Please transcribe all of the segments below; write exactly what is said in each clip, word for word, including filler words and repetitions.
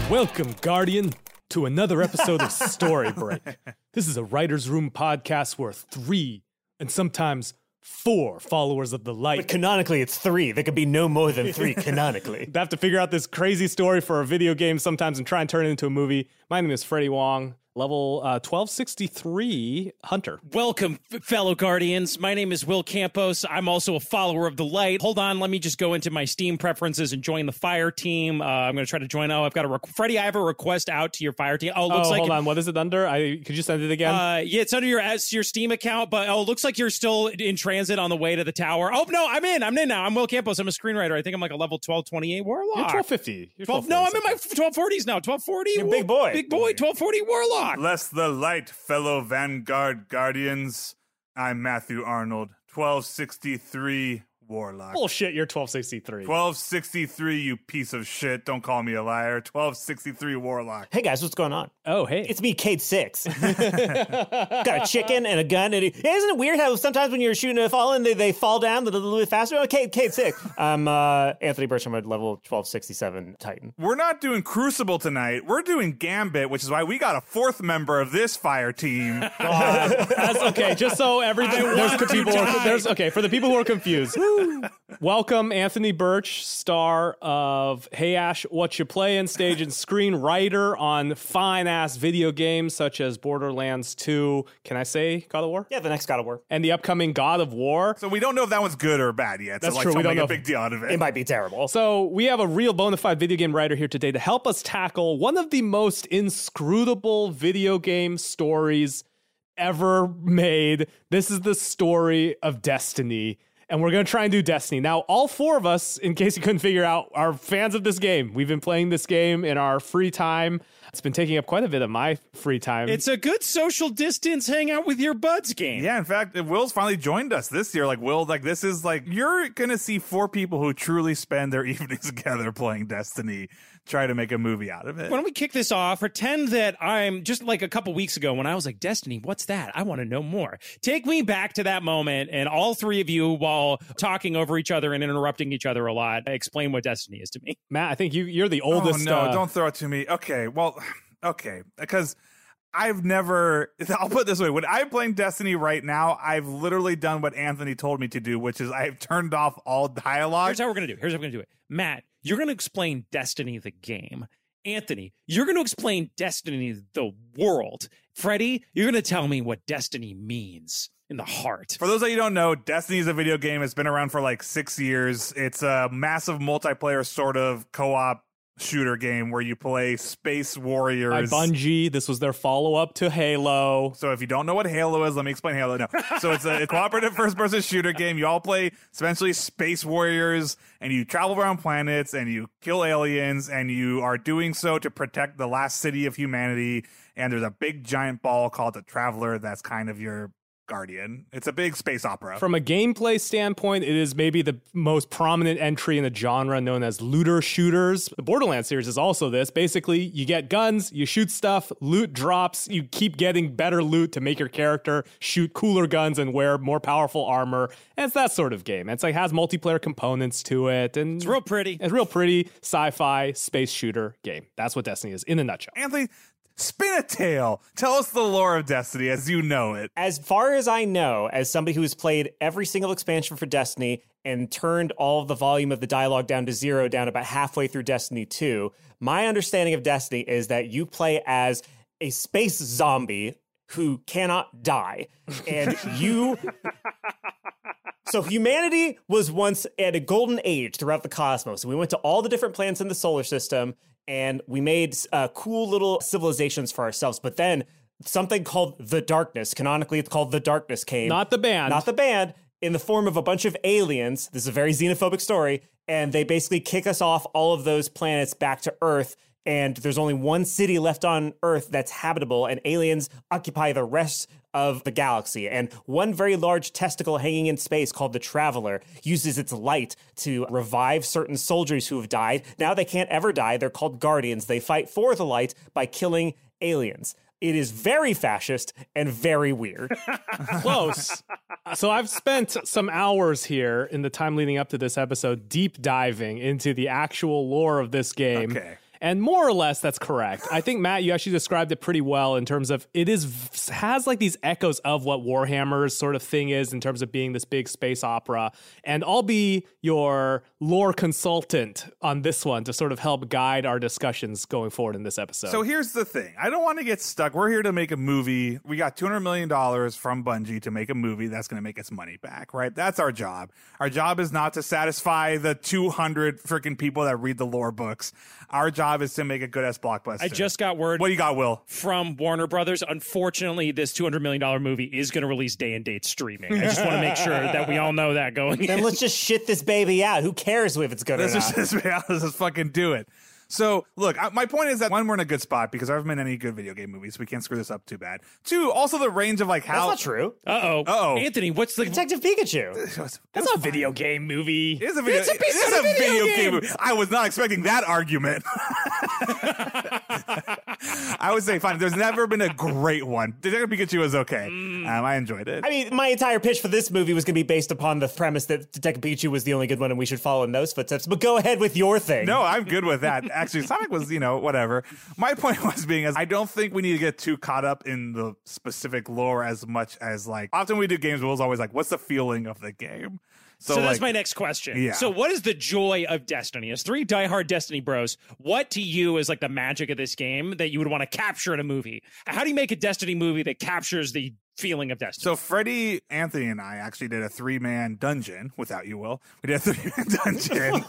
Welcome, Guardian, to another episode of Story Break. This is a writer's room podcast where three, and sometimes four followers of the light. But canonically, it's three. There could be no more than three canonically. They have to figure out this crazy story for a video game sometimes and try and turn it into a movie. My name is Freddie Wong. Level uh, twelve sixty-three Hunter. Welcome, f- fellow Guardians. My name is Will Campos. I'm also a follower of the light. Hold on, let me just go into my Steam preferences and join the fire team. Uh, I'm going to try to join. Oh, I've got a requ- Freddie. I have a request out to your fire team. Oh, it looks oh, like hold on. What is it under? I could you send it again? Uh, yeah, it's under your as your Steam account. But oh, it looks like you're still in transit on the way to the tower. Oh no, I'm in. I'm in now. I'm Will Campos. I'm a screenwriter. I think I'm like a level twelve twenty-eight warlock. You're twelve fifty. You're twelve, no, I'm in my twelve forties now. twelve forty. You're big boy. Big boy. twelve forty warlock. Bless the light, fellow Vanguard Guardians. I'm Matthew Arnold, twelve sixty-three Warlock. Bullshit, you're twelve sixty-three. twelve sixty-three, you piece of shit. Don't call me a liar. twelve sixty-three Warlock. Hey guys, what's going on? Oh, hey. It's me, Cade Six. Got a chicken and a gun. And it, yeah, isn't it weird how sometimes when you're shooting a fallen, they, they fall down a little bit faster? Oh, Cade, Cade Six. I'm uh, Anthony Burcham at level twelve sixty-seven Titan. We're not doing Crucible tonight. We're doing Gambit, which is why we got a fourth member of this fire team. That's okay, just so everything there's want to people who are, die. there's okay for the people who are confused. Welcome, Anthony Birch, star of Hey Ash, What You Playin', stage and screenwriter on fine ass video games such as Borderlands two. Can I say God of War? Yeah, the next God of War. And the upcoming God of War. So we don't know if that one's good or bad yet. That's so like, true. We don't don't make know a big deal out of it. It might be terrible. So we have a real bona fide video game writer here today to help us tackle one of the most inscrutable video game stories ever made. This is the story of Destiny. And we're going to try and do Destiny. Now, all four of us, in case you couldn't figure out, are fans of this game. We've been playing this game in our free time. It's been taking up quite a bit of my free time. It's a good social distance hang out with your buds game. Yeah, in fact, Will's finally joined us this year. Like, Will, like, this is like, you're going to see four people who truly spend their evenings together playing Destiny, try to make a movie out of it. Why don't we kick this off? Pretend that I'm just like a couple weeks ago when I was like, Destiny, what's that? I want to know more. Take me back to that moment, and all three of you, while talking over each other and interrupting each other a lot, explain what Destiny is to me. Matt, I think you, you're the oldest. Oh, no, uh, don't throw it to me. Okay, well, okay, because I've never, I'll put it this way, when I'm playing Destiny right now, I've literally done what Anthony told me to do, which is I've turned off all dialogue. Here's how we're going to do it. Here's how we're going to do it. Matt, you're going to explain Destiny the game. Anthony, you're going to explain Destiny the world. Freddie, you're going to tell me what Destiny means in the heart. For those of you who don't know, Destiny is a video game. It's been around for like six years. It's a massive multiplayer sort of co-op shooter game where you play space warriors. By Bungie. This was their follow-up to Halo. So if you don't know what Halo is, let me explain Halo. No. So it's a, a cooperative first-person shooter game. You all play essentially space warriors, and you travel around planets, and you kill aliens, and you are doing so to protect the last city of humanity. And there's a big giant ball called the Traveler that's kind of your guardian. It's a big space opera. From a gameplay standpoint, it is maybe the most prominent entry in the genre known as looter shooters. The Borderlands series is also this. Basically, you get guns, you shoot stuff, loot drops, you keep getting better loot to make your character shoot cooler guns and wear more powerful armor. And it's that sort of game. It's like has multiplayer components to it. And It's real pretty. It's real pretty sci-fi space shooter game. That's what Destiny is in a nutshell. Anthony, spin a tale. Tell us the lore of Destiny as you know it. As far as I know, as somebody who has played every single expansion for Destiny and turned all of the volume of the dialogue down to zero, down about halfway through Destiny two, my understanding of Destiny is that you play as a space zombie who cannot die. And you... So humanity was once at a golden age throughout the cosmos. We went to all the different planets in the solar system, and we made uh, cool little civilizations for ourselves. But then something called the Darkness, canonically it's called the Darkness, came. Not the band. Not the band, in the form of a bunch of aliens. This is a very xenophobic story. And they basically kick us off all of those planets back to Earth. And there's only one city left on Earth that's habitable, and aliens occupy the rest of the galaxy. And one very large testicle hanging in space called the Traveler uses its light to revive certain soldiers who have died. Now they can't ever die. They're called Guardians. They fight for the light by killing aliens. It is very fascist and very weird. Close. So I've spent some hours here in the time leading up to this episode deep diving into the actual lore of this game. Okay. And more or less, that's correct. I think, Matt, you actually described it pretty well in terms of it is has like these echoes of what Warhammer's sort of thing is in terms of being this big space opera. And I'll be your lore consultant on this one to sort of help guide our discussions going forward in this episode. So here's the thing. I don't want to get stuck. We're here to make a movie. We got two hundred million dollars from Bungie to make a movie that's going to make its money back, right? That's our job. Our job is not to satisfy the two hundred freaking people that read the lore books. Our job is to make a good-ass blockbuster. I just got word. What do you got, Will? From Warner Brothers. Unfortunately, this two hundred million dollars movie is going to release day and date streaming. I just want to make sure that we all know that going Then in. let's just shit this baby out. Who cares if it's good Let's or just, not? let's just fucking do it. So, look, I, my point is that one, we're in a good spot because there haven't been any good video game movies. We can't screw this up too bad. Two, also the range of like how. That's not true. Uh-oh. Uh-oh. Anthony, what's the... Detective Pikachu. that's not a video game movie. It is a video, It's a piece it is of a video video game. movie. I was not expecting that argument. I would say, fine. There's never been a great one. Detective Pikachu was okay. Um, I enjoyed it. I mean, my entire pitch for this movie was going to be based upon the premise that Detective Pikachu was the only good one and we should follow in those footsteps. But go ahead with your thing. No, I'm good with that. Actually, Sonic was, you know, whatever. My point was being as I don't think we need to get too caught up in the specific lore as much as like often we do games. Will's always like, "What's the feeling of the game?" So, So, that's like, my next question. yeah. So what is the joy of Destiny? As three diehard Destiny bros, what to you is like the magic of this game that you would want to capture in a movie? How do you make a Destiny movie that captures the feeling of Destiny? So Freddie, Anthony, and I actually did a three-man dungeon without you, Will. We did a three-man dungeon.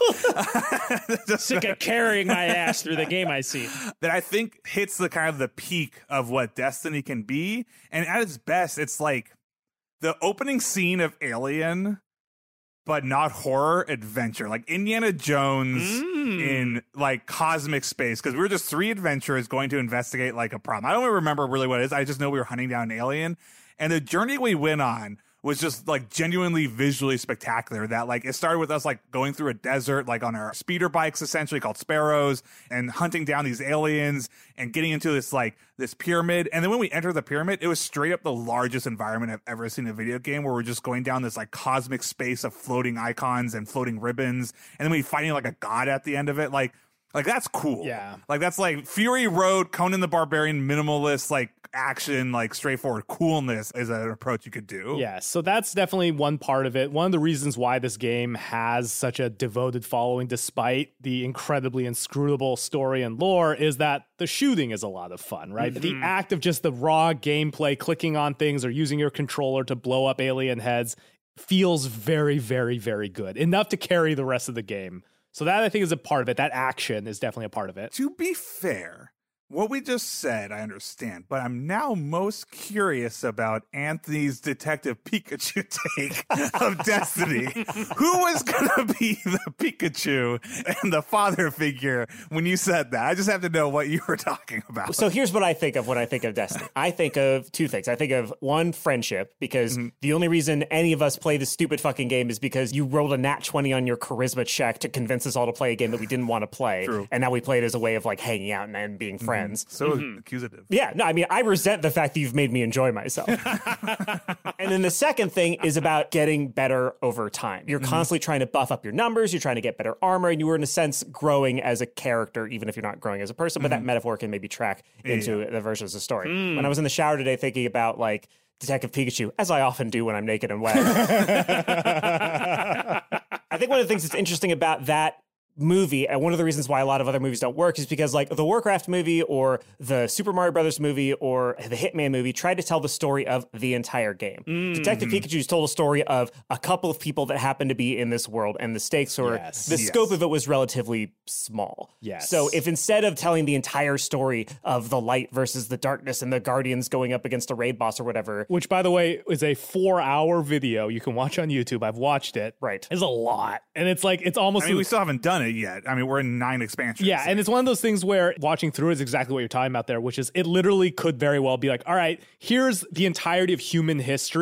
Just Sick of carrying my ass through the game, I see. that I think hits the kind of the peak of what Destiny can be. And at its best, it's like the opening scene of Alien, but not horror adventure, like Indiana Jones Mm. in like cosmic space. Because we were just three adventurers going to investigate like a problem. I don't even remember really what it is. I just know we were hunting down an alien, and the journey we went on was just like genuinely visually spectacular. That like it started with us like going through a desert, like on our speeder bikes, essentially called Sparrows, and hunting down these aliens and getting into this like this pyramid. And then when we entered the pyramid, it was straight up the largest environment I've ever seen in a video game, where we're just going down this like cosmic space of floating icons and floating ribbons, and then we fighting like a god at the end of it. Like, like that's cool. Yeah. Like that's like Fury Road, Conan the Barbarian, minimalist, like action, like straightforward coolness is an approach you could do. Yeah, so that's definitely one part of it. One of the reasons why this game has such a devoted following, despite the incredibly inscrutable story and lore, is that the shooting is a lot of fun, right? Mm-hmm. The act of just the raw gameplay, clicking on things or using your controller to blow up alien heads feels very, very, very good. Enough to carry the rest of the game. So that, I think, is a part of it. That action is definitely a part of it. To be fair, what we just said, I understand, but I'm now most curious about Anthony's Detective Pikachu take of Destiny. Who was going to be the Pikachu and the father figure when you said that? I just have to know what you were talking about. So here's what I think of when I think of Destiny. I think of two things. I think of one, friendship, because Mm-hmm. the only reason any of us play this stupid fucking game is because you rolled a nat twenty on your charisma check to convince us all to play a game that we didn't want to play. True. And now we play it as a way of like hanging out and, and being friends. So accusative. Yeah, no, I mean, I resent the fact that you've made me enjoy myself. And then the second thing is about getting better over time. You're constantly trying to buff up your numbers, you're trying to get better armor, and you were, in a sense, growing as a character, even if you're not growing as a person. But that metaphor can maybe track into the versions of the story. When I was in the shower today thinking about, like, Detective Pikachu, as I often do when I'm naked and wet, I think one of the things that's interesting about that movie, and one of the reasons why a lot of other movies don't work, is because like the Warcraft movie or the Super Mario Brothers movie or the Hitman movie tried to tell the story of the entire game. Mm-hmm. Detective Pikachu's told a story of a couple of people that happen to be in this world, and the stakes or Yes. the Yes. scope of it was relatively small. Yes. So if instead of telling the entire story of the light versus the darkness and the Guardians going up against a raid boss or whatever, Which, by the way, is a four-hour video you can watch on YouTube. I've watched it. right. It's a lot. And it's like, it's almost... I mean, we still haven't done it yet. I mean, we're in nine expansions. Yeah, and it's one of those things where watching through is exactly what you're talking about there, which is it literally could very well be like, all right, here's the entirety of human history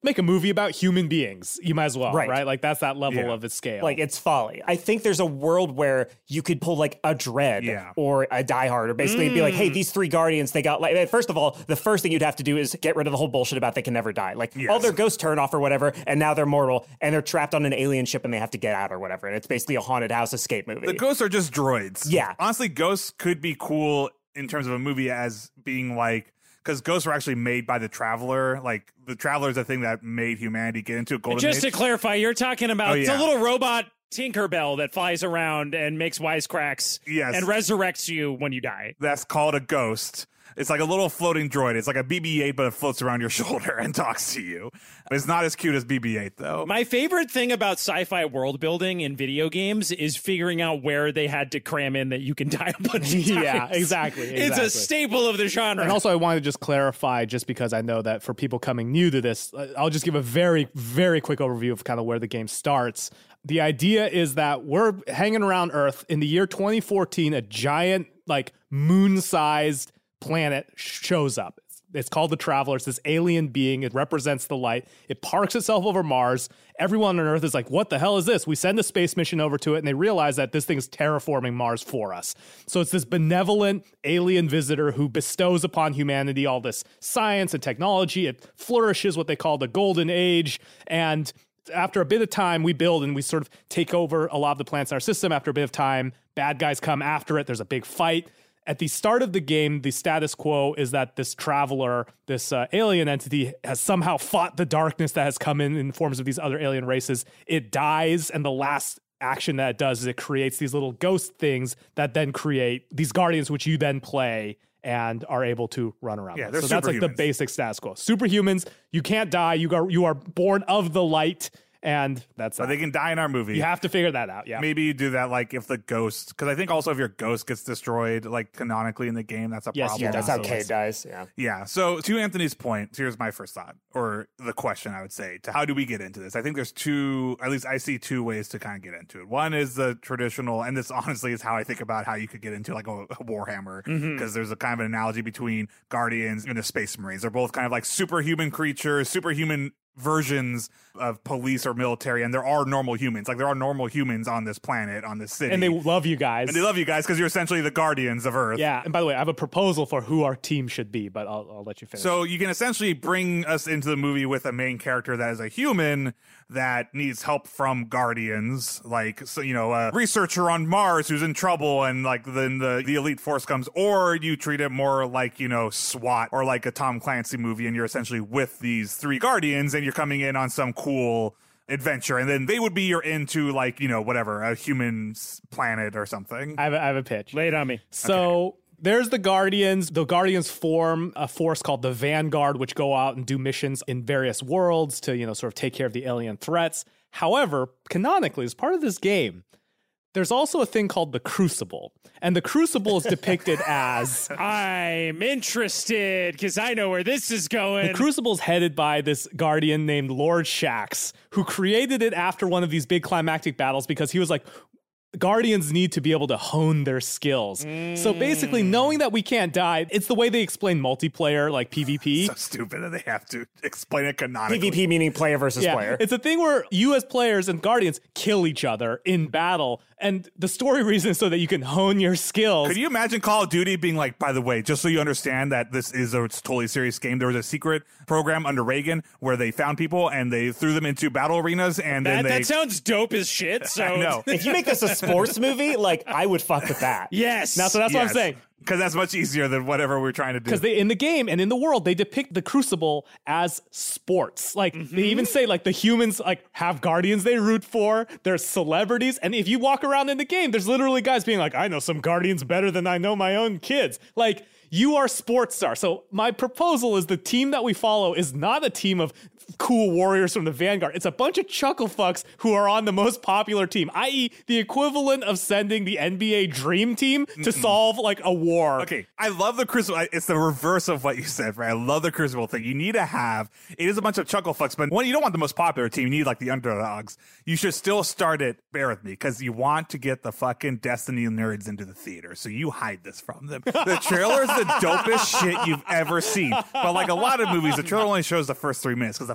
make a movie about human beings. You might as well, right? Right. Like that's that level Yeah. of its scale. Like, it's folly. I think there's a world where you could pull like a Dread Yeah. or a Die Hard, or basically be like, hey, these three Guardians, they got like, first of all, the first thing you'd have to do is get rid of the whole bullshit about they can never die. Like, Yes. all their ghosts turn off or whatever, and now they're mortal, and they're trapped on an alien ship and they have to get out or whatever. And it's basically a haunted house escape movie. The ghosts are just droids. Yeah. Honestly, ghosts could be cool in terms of a movie as being like, because ghosts were actually made by the Traveler. Like, the Traveler is the thing that made humanity get into a golden Just to age. clarify, you're talking about Oh, it's yeah. a little robot Tinkerbell that flies around and makes wisecracks Yes. and resurrects you when you die. That's called a ghost. It's like a little floating droid. It's like a B B eight, but it floats around your shoulder and talks to you. It's not as cute as B B eight, though. My favorite thing about sci-fi world building in video games is figuring out where they had to cram in that you can die a bunch of times. Yeah, exactly, It's a exactly. staple of the genre. And also, I wanted to just clarify, just because I know that for people coming new to this, uh, I'll just give a very, very quick overview of kind of where the game starts. The idea is that we're hanging around Earth in the year twenty fourteen. A giant, like, moon-sized planet shows up. It's called the Traveler. It's this alien being. It represents the light. It parks itself over Mars. Everyone on Earth is like, what the hell is this? We send a space mission over to it, and they realize that this thing is terraforming Mars for us. So it's this benevolent alien visitor who bestows upon humanity all this science and technology. It flourishes what they call the Golden Age. And after a bit of time, we build and we sort of take over a lot of the planets in our system. After a bit of time, bad guys come after it. There's a big fight. At the start of the game, the status quo is that this Traveler, this uh, alien entity, has somehow fought the darkness that has come in in forms of these other alien races. It dies, and the last action that it does is it creates these little ghost things that then create these guardians, which you then play and are able to run around. Yeah, with. they're So that's like the superhumans. basic status quo. Superhumans, you can't die. You are you are born of the light, and that's But that. they can die in our movie. You have to figure that out. Yeah. Maybe you do that like if the ghost, because I think also if your ghost gets destroyed, like canonically in the game, that's a Yes, problem. yeah, yeah, that's how So Cade it's- dies. Yeah. Yeah. So to Anthony's point, here's my first thought, or the question I would say to how do we get into this? I think there's two, at least I see two ways to kind of get into it. One is the traditional, and this honestly is how I think about how you could get into like a, a Warhammer, because Mm-hmm. there's a kind of an analogy between Guardians and the Space Marines. They're both kind of like superhuman creatures, superhuman versions of police or military, and there are normal humans. Like there are normal humans on this planet, on this city. and they love you guys. And they love you guys because you're essentially the guardians of Earth. Yeah, and by the way, I have a proposal for who our team should be, but I'll, I'll let you finish. So you can essentially bring us into the movie with a main character that is a human that needs help from guardians, like, so, you know, a researcher on Mars who's in trouble, and like then the, the elite force comes, or you treat it more like, you know, SWAT or like a Tom Clancy movie, and you're essentially with these three guardians and you're coming in on some cool adventure, and then they would be your into like, you know, whatever, a human s- planet or something. I have, a, I have a pitch. Lay it on me. So there's the Guardians. The Guardians form a force called the Vanguard, which go out and do missions in various worlds to, you know, sort of take care of the alien threats. However, canonically, as part of this game, there's also a thing called the Crucible. And the Crucible is depicted as... I'm interested because I know where this is going. The Crucible is headed by this guardian named Lord Shax, who created it after one of these big climactic battles because he was like, Guardians need to be able to hone their skills. So basically, knowing that we can't die, it's the way they explain multiplayer, like PvP. So stupid that they have to explain it canonically. PvP meaning player versus Yeah, player. it's a thing where you as players and Guardians kill each other in battle. And the story reason is so that you can hone your skills. Could you imagine Call of Duty being like, by the way, just so you understand that this is a totally serious game, there was a secret program under Reagan where they found people and they threw them into battle arenas, and that, then they... that sounds dope as shit. So I know. If you make this a sports movie, like I would fuck with that. yes. Now, so that's what I'm saying. Because that's much easier than whatever we're trying to do. Because they in the game and in the world, they depict the Crucible as sports. Like Mm-hmm. they even say like the humans like have guardians they root for. They're celebrities, and if you walk around in the game, there's literally guys being like, "I know some guardians better than I know my own kids." Like you are sports stars. So my proposal is the team that we follow is not a team of cool warriors from the Vanguard. It's a bunch of chuckle fucks who are on the most popular team, that is the equivalent of sending the N B A Dream Team to solve like a war. Okay, I love the Crucible. I- It's the reverse of what you said, right? I love the Crucible thing. You need to have, it is a bunch of chuckle fucks, but when you don't want the most popular team, you need like the underdogs. You should still start it, bear with me, because you want to get the fucking Destiny nerds into the theater. So you hide this from them. The trailer is the dopest shit you've ever seen. But like a lot of movies, the trailer only shows the first three minutes because the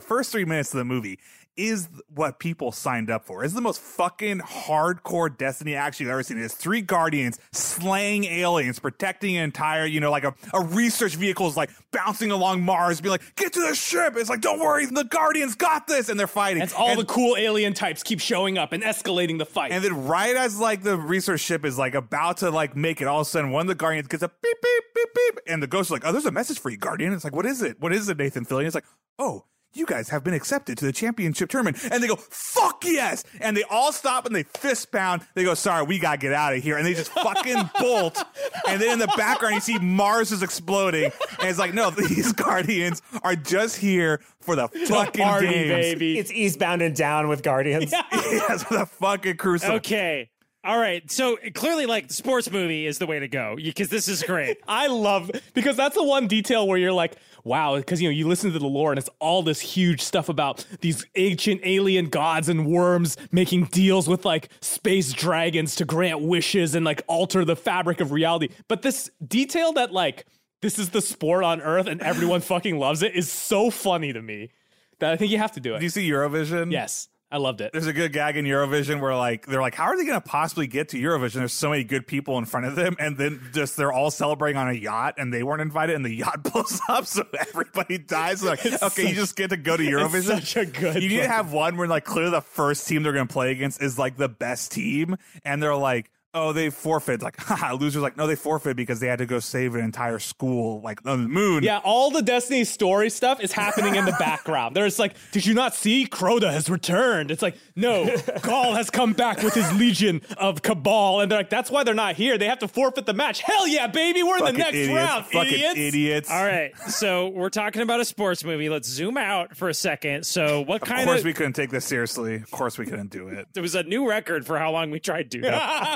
first three minutes of the movie is what people signed up for. It's the most fucking hardcore Destiny action you've ever seen. It's three Guardians slaying aliens, protecting an entire, you know, like a, a research vehicle is like bouncing along Mars, being like, get to the ship. It's like, don't worry, the Guardians got this. And they're fighting. It's all and, the cool alien types keep showing up and escalating the fight. And then right as like the research ship is like about to like make it, all of a sudden one of the Guardians gets a beep, beep, beep, beep. And the ghost is like, oh, there's a message for you, Guardian. It's like, what is it? What is it, Nathan Fillion? It's like, oh, you guys have been accepted to the championship tournament. And they go, fuck yes. And they all stop and they fist pound. They go, sorry, we got to get out of here. And they just fucking bolt. And then in the background, you see Mars is exploding. And it's like, no, these Guardians are just here for the fucking party, games. baby. It's Eastbound and Down with Guardians. Yeah. Yes, for the fucking crucible. Okay. All right. So clearly, like, the sports movie is the way to go because this is great. I love, because that's the one detail where you're like, wow, because, you know, you listen to the lore and it's all this huge stuff about these ancient alien gods and worms making deals with like space dragons to grant wishes and like alter the fabric of reality. But this detail that like this is the sport on Earth and everyone fucking loves it is so funny to me that I think you have to do it. Do you see Eurovision? Yes. I loved it. There's a good gag in Eurovision where like they're like, how are they going to possibly get to Eurovision? There's so many good people in front of them, and then just they're all celebrating on a yacht, and they weren't invited, and the yacht blows up, so everybody dies. They're like, It's okay, such, you just get to go to Eurovision. It's such a good. You need to fucking- have one where like clearly the first team they're going to play against is like the best team, and they're like, oh, they forfeit. Like, haha, losers. Like, no, they forfeit because they had to go save an entire school, like on the moon. Yeah, all the Destiny story stuff is happening in the background. There's like, did you not see Crota has returned? It's like, no, Gaul has come back with his legion of Cabal, and they're like, that's why they're not here. They have to forfeit the match. Hell yeah, baby, we're Fucking in the next idiots. round, Fucking idiots. idiots. All right. So we're talking about a sports movie. Let's zoom out for a second. So what Of kind course of... we couldn't take this seriously. Of course we couldn't do it. There was a new record for how long we tried to.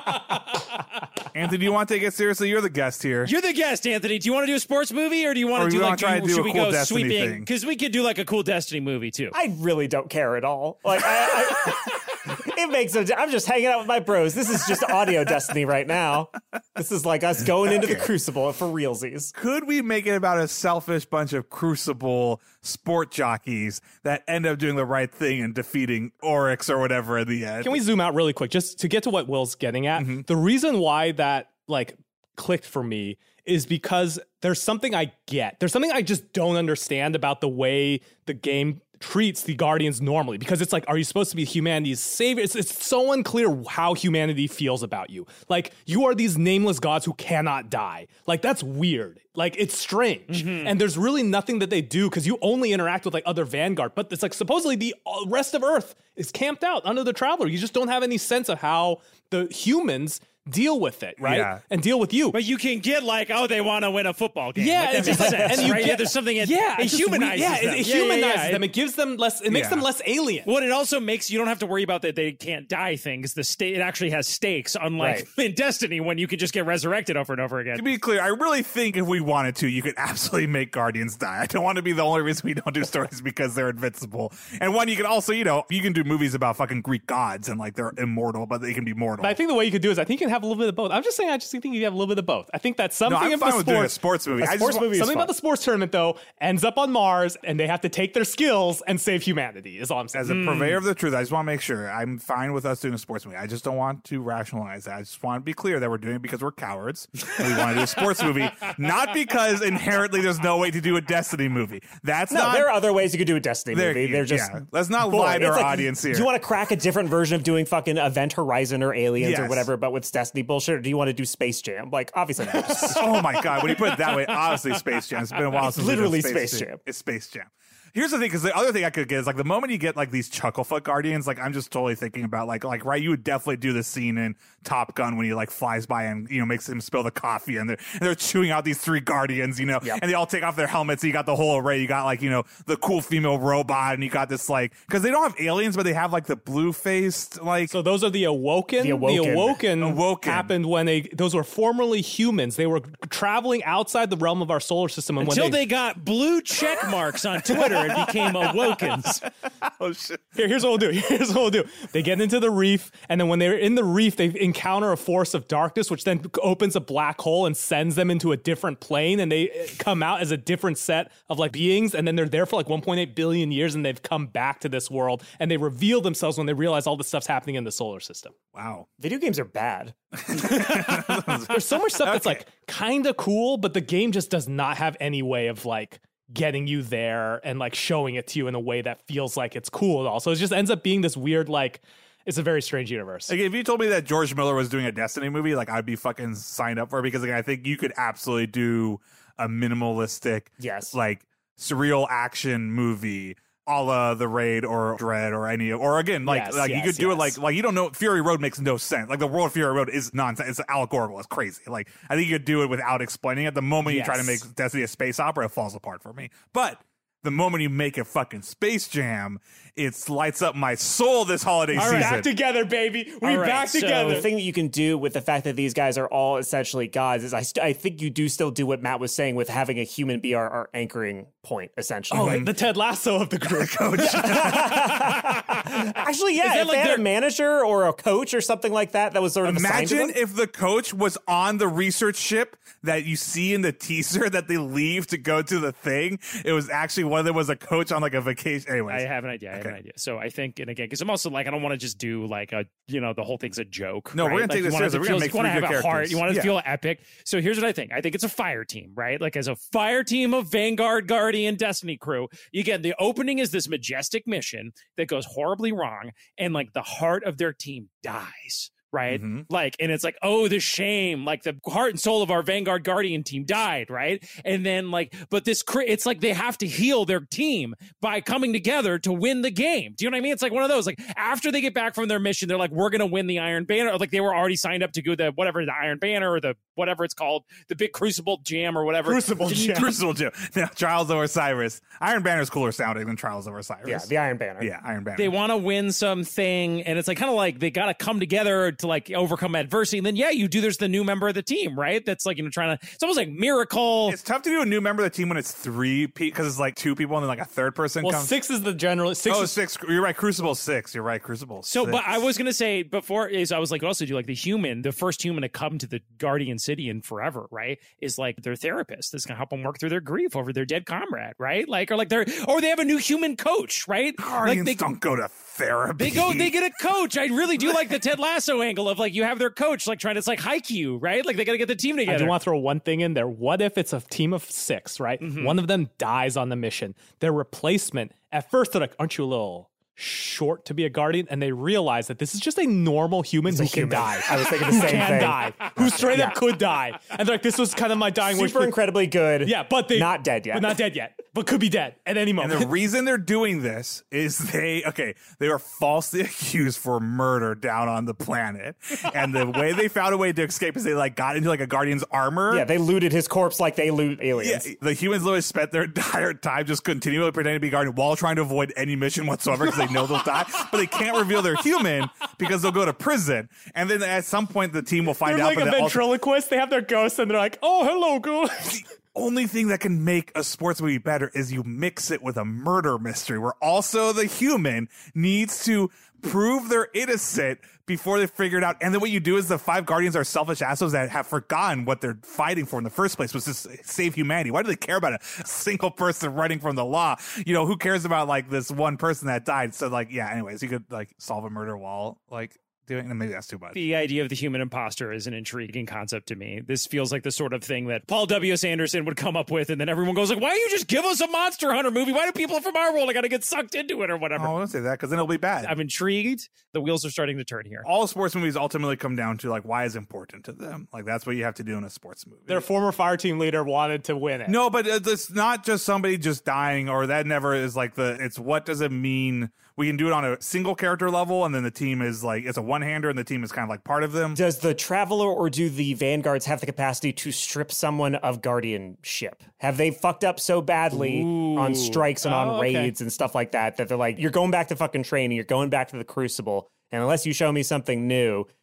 Anthony, do you want to take it seriously? You're the guest here. You're the guest, Anthony. Do you want to do a sports movie, or do you want Or to we do wanna like? try do, to do should a we cool go Destiny sweeping? thing? Because we could do like a cool Destiny movie too. I really don't care at all. Like, I, I, it makes no. I'm just hanging out with my bros. This is just audio Destiny right now. This is like us going into the Crucible for realsies. Could we make it about a selfish bunch of Crucible sport jockeys that end up doing the right thing and defeating Oryx or whatever in the end? Can we zoom out really quick just to get to what Will's getting at? Mm-hmm. The reason why that like clicked for me is because there's something I get. There's something I just don't understand about the way the game treats the Guardians normally, because it's like, are you supposed to be humanity's savior? It's, it's so unclear how humanity feels about you. Like, you are these nameless gods who cannot die. Like, that's weird. Like, it's strange. Mm-hmm. And there's really nothing that they do because you only interact with like other Vanguard. But it's like supposedly the uh, rest of Earth is camped out under the Traveler. You just don't have any sense of how the humans deal with it, right? Yeah. And deal with you. But you can get like, oh, they want to win a football game. Yeah, like, that it's makes just like, sense, and you right? get, yeah, there's something. It, yeah, it it's just weird. humanizes yeah, them. It, it Yeah, yeah, humanizes yeah. them. It gives them less. It makes Yeah. them less alien. Well, it also makes you don't have to worry about that they can't die things. The state it actually has stakes, unlike Right. in Destiny when you can just get resurrected over and over again. To be clear, I really think if we wanted to, you could absolutely make Guardians die. I don't want to be the only reason we don't do stories because they're invincible. And one, you can also, you know, you can do movies about fucking Greek gods and like they're immortal, but they can be mortal. But I think the way you could do is I think you can have a little bit of both. I'm just saying I just think you have a little bit of both. I think that's no, something I'm of fine the with doing a sports. sports movie. A I sports just, movie is Something fun. about the sports tournament though ends up on Mars and they have to take their skills and save humanity. Is all I'm saying. As a purveyor of the truth, I just want to make sure I'm fine with us doing a sports movie. I just don't want to rationalize that. I just want to be clear that we're doing it because we're cowards and we want to do a sports movie, not because inherently there's no way to do a Destiny movie. That's No, not. there are other ways you could do a Destiny there- movie. They're just yeah. Let's not boring. lie to It's our like, audience here. Do you want to crack a different version of doing fucking Event Horizon or Aliens or Yes. whatever, but with Destiny bullshit? Or do you want to do Space Jam? Like, obviously not. Oh my god! When you put it that way, honestly, Space Jam. It's been a while It's since we've done literally Space, Space Jam. Jam. It's Space Jam. Here's the thing, because the other thing I could get is like the moment you get like these chucklefuck Guardians, like I'm just totally thinking about like like right, you would definitely do the scene in Top Gun when he like flies by and you know makes him spill the coffee and they're and they're chewing out these three Guardians, you know, Yep. and they all take off their helmets. So you got the whole array. You got like you know the cool female robot, and you got this like because they don't have aliens, but they have like the blue faced like. So those are the Awoken. The Awoken. Awoken, Awoken. happened when they those were formerly humans. They were traveling outside the realm of our solar system, and Until when they got blue check marks on Twitter and became Awokens. Oh shit! Here, here's what we'll do. Here's what we'll do. They get into the reef, and then when they're in the reef, they encounter a force of darkness, which then opens a black hole and sends them into a different plane, and they come out as a different set of like beings, and then they're there for like one point eight billion years, and they've come back to this world, and they reveal themselves when they realize all this stuff's happening in the solar system. Wow. Video games are bad. There's so much stuff that's like kind of cool, but the game just does not have any way of like getting you there and like showing it to you in a way that feels like it's cool at all. So it just ends up being this weird, like, it's a very strange universe. Like, if you told me that George Miller was doing a Destiny movie, like, I'd be fucking signed up for it, because like, I think you could absolutely do a minimalistic, Yes. like surreal action movie a la The Raid or Dread or any, or again, like, Yes, like yes, you could do yes. it like, like you don't know, Fury Road makes no sense. Like the world of Fury Road is nonsense. It's allegorical. It's crazy. Like, I think you could do it without explaining it. The moment you try to Yes. make Destiny a space opera, it falls apart for me. But the moment you make a fucking Space Jam, it lights up my soul this holiday All season. right, back together, baby. We All right, back so- together. The thing that you can do with the fact that these guys are all essentially gods is I, st- I think you do still do what Matt was saying with having a human be our, our anchoring point, essentially. Oh, Like- the Ted Lasso of the group. Actually, yeah, that if like they had their- a manager or a coach or something like that that was sort of assigned to Imagine them. if the coach was on the research ship that you see in the teaser that they leave to go to the thing. It was actually one of them was a coach on like a vacation. Anyways, I have an idea. I have Okay. an idea. So I think, and again, because I'm also like, I don't want to just do like a, you know, the whole thing's a joke. No, we're right? gonna Like, take you this want it seriously. to We're gonna feel- make You want to three have good a heart. characters. You want it to Yeah. feel epic. So here's what I think. I think it's a fire team, right? Like as a fire team of Vanguard, Guardian, Destiny crew. You get the opening is this majestic mission that goes horribly wrong, and like the heart of their team dies. Right? Mhm. Like, and it's like, oh, the shame, like the heart and soul of our Vanguard Guardian team died, right? And then, like, but this, cra- it's like they have to heal their team by coming together to win the game. Do you know what I mean? It's like one of those, like, after they get back from their mission, they're like, we're going to win the Iron Banner. Or like, they were already signed up to go the whatever, the Iron Banner or the whatever it's called, the big Crucible Jam or whatever. Crucible Jam. Crucible Jam. Now, Trials of Osiris. Iron Banner is cooler sounding than Trials of Osiris. Yeah, the Iron Banner. yeah, Iron Banner. They want to win something, and it's like kind of like they got to come together to like overcome adversity. And then, yeah, you do. There's the new member of the team, right? That's like, you know, trying to, it's almost like Miracle. It's tough to do a new member of the team when it's three because it's like two people and then like a third person Well, comes. six is the general. Six Oh, is six. You're right. Crucible six. You're right. Crucible. So, six. but I was gonna say before is I was like, also do like the human, the first human to come to the Guardian City in forever, right? Is like their therapist that's gonna help them work through their grief over their dead comrade, right? Like, or like they're, or they have a new human coach, right? Guardians like they don't go to therapy. they go, they get a coach. I really do like the Ted Lasso angle of like you have their coach, like trying to, it's like Haikyuu, right? Like they gotta get the team I together. do want to throw one thing in there. What if it's a team of six, right? Mm-hmm. One of them dies on the mission. Their replacement, at first, they're like, aren't you a little short to be a guardian? And they realize that this is just a normal human who can die. I was thinking the Who same can thing. die. Who straight up could die. And they're like, this was kind of my dying wish. Super but- incredibly good. Yeah, but they not dead yet. But not dead yet. But could be dead at any And moment. the reason they're doing this is they, okay, they were falsely accused for murder down on the planet. And the way they found a way to escape is they like got into like a Guardian's armor. Yeah, they looted his corpse like they loot aliens. Yeah, the humans literally spent their entire time just continually pretending to be Guardian while trying to avoid any mission whatsoever because they know they'll die. But they can't reveal they're human because they'll go to prison. And then at some point, the team will find They're out. like but a they also- ventriloquist. They have their ghosts and they're like, oh, hello, ghost. only thing that can make a sports movie better is you mix it with a murder mystery where also the human needs to prove they're innocent before they figure it out. And then what you do is the five Guardians are selfish assholes that have forgotten what they're fighting for in the first place, was to save humanity. Why do they care about a single person running from the law? You know, who cares about like this one person that died? So like, yeah, anyways, you could like solve a murder while like doing, and maybe that's too much. The idea of the human imposter is an intriguing concept to me. This feels like the sort of thing that Paul W S. Anderson would come up with, and then everyone goes like, why don't you just give us a Monster Hunter movie? Why do people from our world got to get sucked into it or whatever? Oh, don't say that because then it'll be bad. I'm intrigued. The wheels are starting to turn here. All sports movies ultimately come down to like why is important to them. Like that's what you have to do in a sports movie. Their former fire team leader wanted to win it. No, but it's not just somebody just dying, or that never is like the, it's what does it mean? We can do it on a single character level, and then the team is like, it's a one-hander, and the team is kind of like part of them. Does the Traveler or do the Vanguards have the capacity to strip someone of guardianship? Have they fucked up so badly Ooh. on strikes and Oh, on okay. raids and stuff like that that they're like, you're going back to fucking training, you're going back to the Crucible, and unless you show me something new,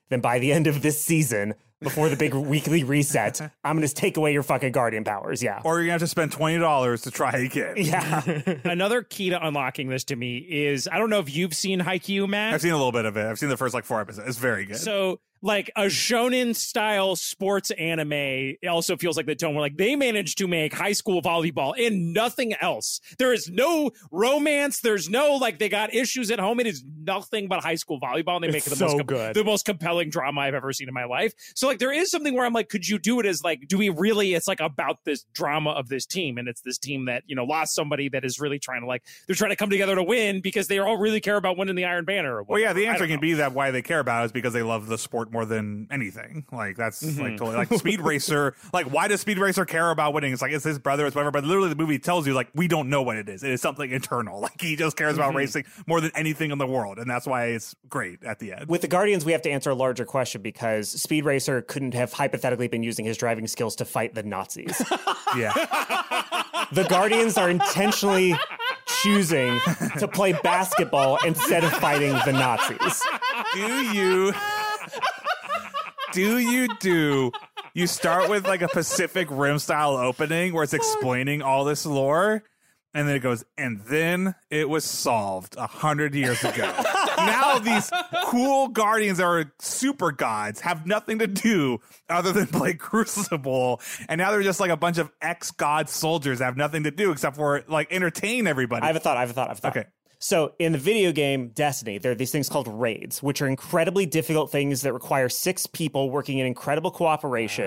then by the end of this season, before the big weekly reset, I'm going to take away your fucking guardian powers. Yeah. Or you're going to have to spend twenty dollars to try again. Yeah. Another key to unlocking this to me is, I don't know if you've seen Haikyuu, Matt. I've seen a little bit of it. I've seen the first like four episodes. It's very good. So like a shonen style sports anime, it also feels like the tone where like they managed to make high school volleyball and nothing else. There is no romance. There's no like they got issues at home. It is nothing but high school volleyball, and they make It's it the so most com- good. the most compelling drama I've ever seen in my life. So like there is something where I'm like, could you do it as like, do we really? It's like about this drama of this team, and it's this team that you know lost somebody that is really trying to like they're trying to come together to win because they all really care about winning the Iron Banner. Or Well, yeah, the I answer don't can know. be that why they care about it is because they love the sport more than anything. Like that's Mm-hmm. like totally like Speed Racer. Like, why does Speed Racer care about winning? It's like it's his brother, it's whatever. But literally, the movie tells you like we don't know what it is. It is something internal. Like he just cares about Mm-hmm. racing more than anything in the world, and that's why it's great at the end. With the Guardians, we have to answer a larger question because Speed Racer couldn't have hypothetically been using his driving skills to fight the Nazis. Yeah, The Guardians are intentionally choosing to play basketball instead of fighting the Nazis. do you? Do you do? You start with like a Pacific Rim style opening where it's explaining all this lore, and then it goes, and then it was solved a hundred years ago. Now these cool guardians that are super gods have nothing to do other than play Crucible, and now they're just like a bunch of ex-god soldiers that have nothing to do except for like entertain everybody. I have a thought. I have a thought. I have a thought. Okay. So in the video game Destiny, there are these things called raids, which are incredibly difficult things that require six people working in incredible cooperation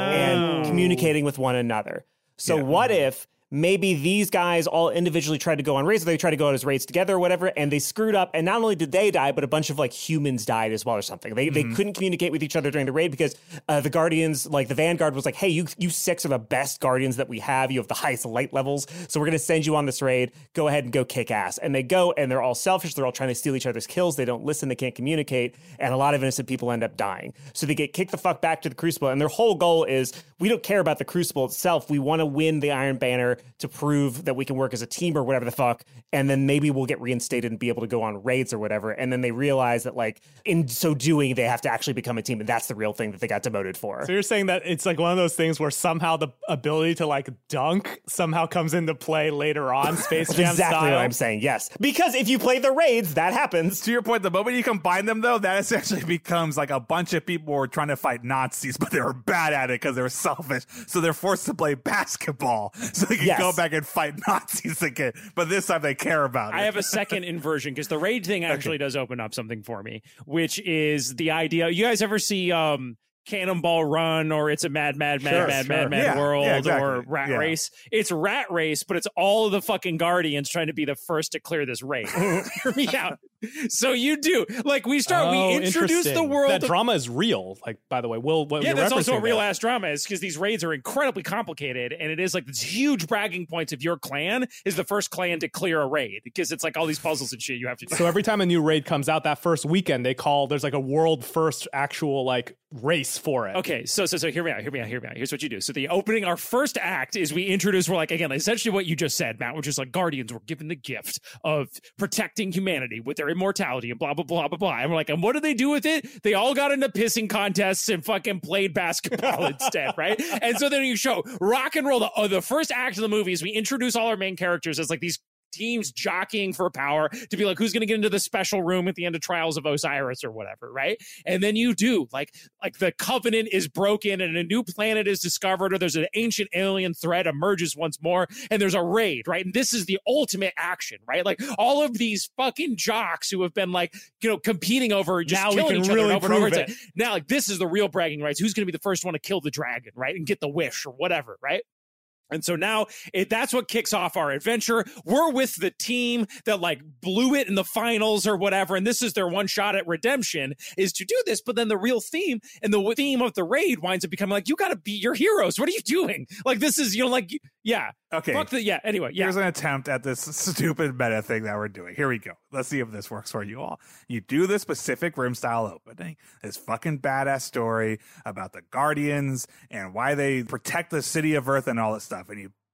and communicating with one another. So Yeah. what if maybe these guys all individually tried to go on raids, or they tried to go on as raids together or whatever, and they screwed up, and not only did they die, but a bunch of like humans died as well or something. They they couldn't communicate with each other during the raid because uh, the Guardians, like the Vanguard was like, hey, you you six are the best Guardians that we have. You have the highest light levels, so we're going to send you on this raid. Go ahead and go kick ass. And they go, and they're all selfish. They're all trying to steal each other's kills. They don't listen. They can't communicate, and a lot of innocent people end up dying. So they get kicked the fuck back to the Crucible, and their whole goal is we don't care about the Crucible itself. We want to win the Iron Banner to prove that we can work as a team or whatever the fuck, and then maybe we'll get reinstated and be able to go on raids or whatever. And then they realize that like in so doing they have to actually become a team, and that's the real thing that they got demoted for. So you're saying that it's like one of those things where somehow the ability to like dunk somehow comes into play later on, Space That's Jam exactly style? what I'm saying. Yes, because if you play the raids, that happens. To your point, the moment you combine them, though, that essentially becomes like a bunch of people who are trying to fight Nazis, but they were bad at it because they were selfish. So they're forced to play basketball so they can Yes. go back and fight Nazis again. But this time they care about it. I have a second inversion because the raid thing actually does open up something for me, which is the idea. You guys ever see um, Cannonball Run or It's a Mad, Mad, Mad, Sure, Mad, sure. Mad, Mad Yeah, World yeah, exactly. or Rat Yeah. Race? It's Rat Race, but it's all of the fucking Guardians trying to be the first to clear this raid. Hear me out. So you do. Like we start, Oh, we introduce the interesting. world That of drama is real. Like, by the way, Will, what yeah, you're that's also a referencing real there. ass drama is because these raids are incredibly complicated, and it is like this huge bragging points of your clan is the first clan to clear a raid because it's like all these puzzles and shit you have to do. So every time a new raid comes out, that first weekend, they call, there's like a world first actual like race for it. Okay, so so so hear me out, hear me out, hear me out. Here's what you do. So the opening, our first act is we introduce, we're like, again, essentially what you just said, Matt, which is like Guardians were given the gift of protecting humanity with their immortality and blah, blah, blah, blah, blah. And we're like, and what do they do with it? They all got into pissing contests and fucking played basketball instead, right? And so then you show rock and roll. The, oh, the first act of the movie is we introduce all our main characters as like these teams jockeying for power to be like, who's going to get into the special room at the end of Trials of Osiris or whatever, right? And then you do like, like the Covenant is broken and a new planet is discovered, or there's an ancient alien threat emerges once more, and there's a raid, right? And this is the ultimate action, right? Like all of these fucking jocks who have been like, you know, competing over just Now we killing can each other really over and over. prove It's it. like, now, like this is the real bragging rights. Who's going to be the first one to kill the dragon, right? And get the wish or whatever, right? And so now it, that's what kicks off our adventure. We're with the team that like blew it in the finals or whatever. And this is their one shot at redemption is to do this. But then the real theme and the theme of the raid winds up becoming like, you got to be your heroes. What are you doing? Like, this is, you know, like, yeah. Okay. Fuck the, yeah. Anyway, yeah. Here's an attempt at this stupid meta thing that we're doing. Here we go. Let's see if this works for you all. You do this Pacific Rim style opening, this fucking badass story about the Guardians and why they protect the city of Earth and all that stuff. And you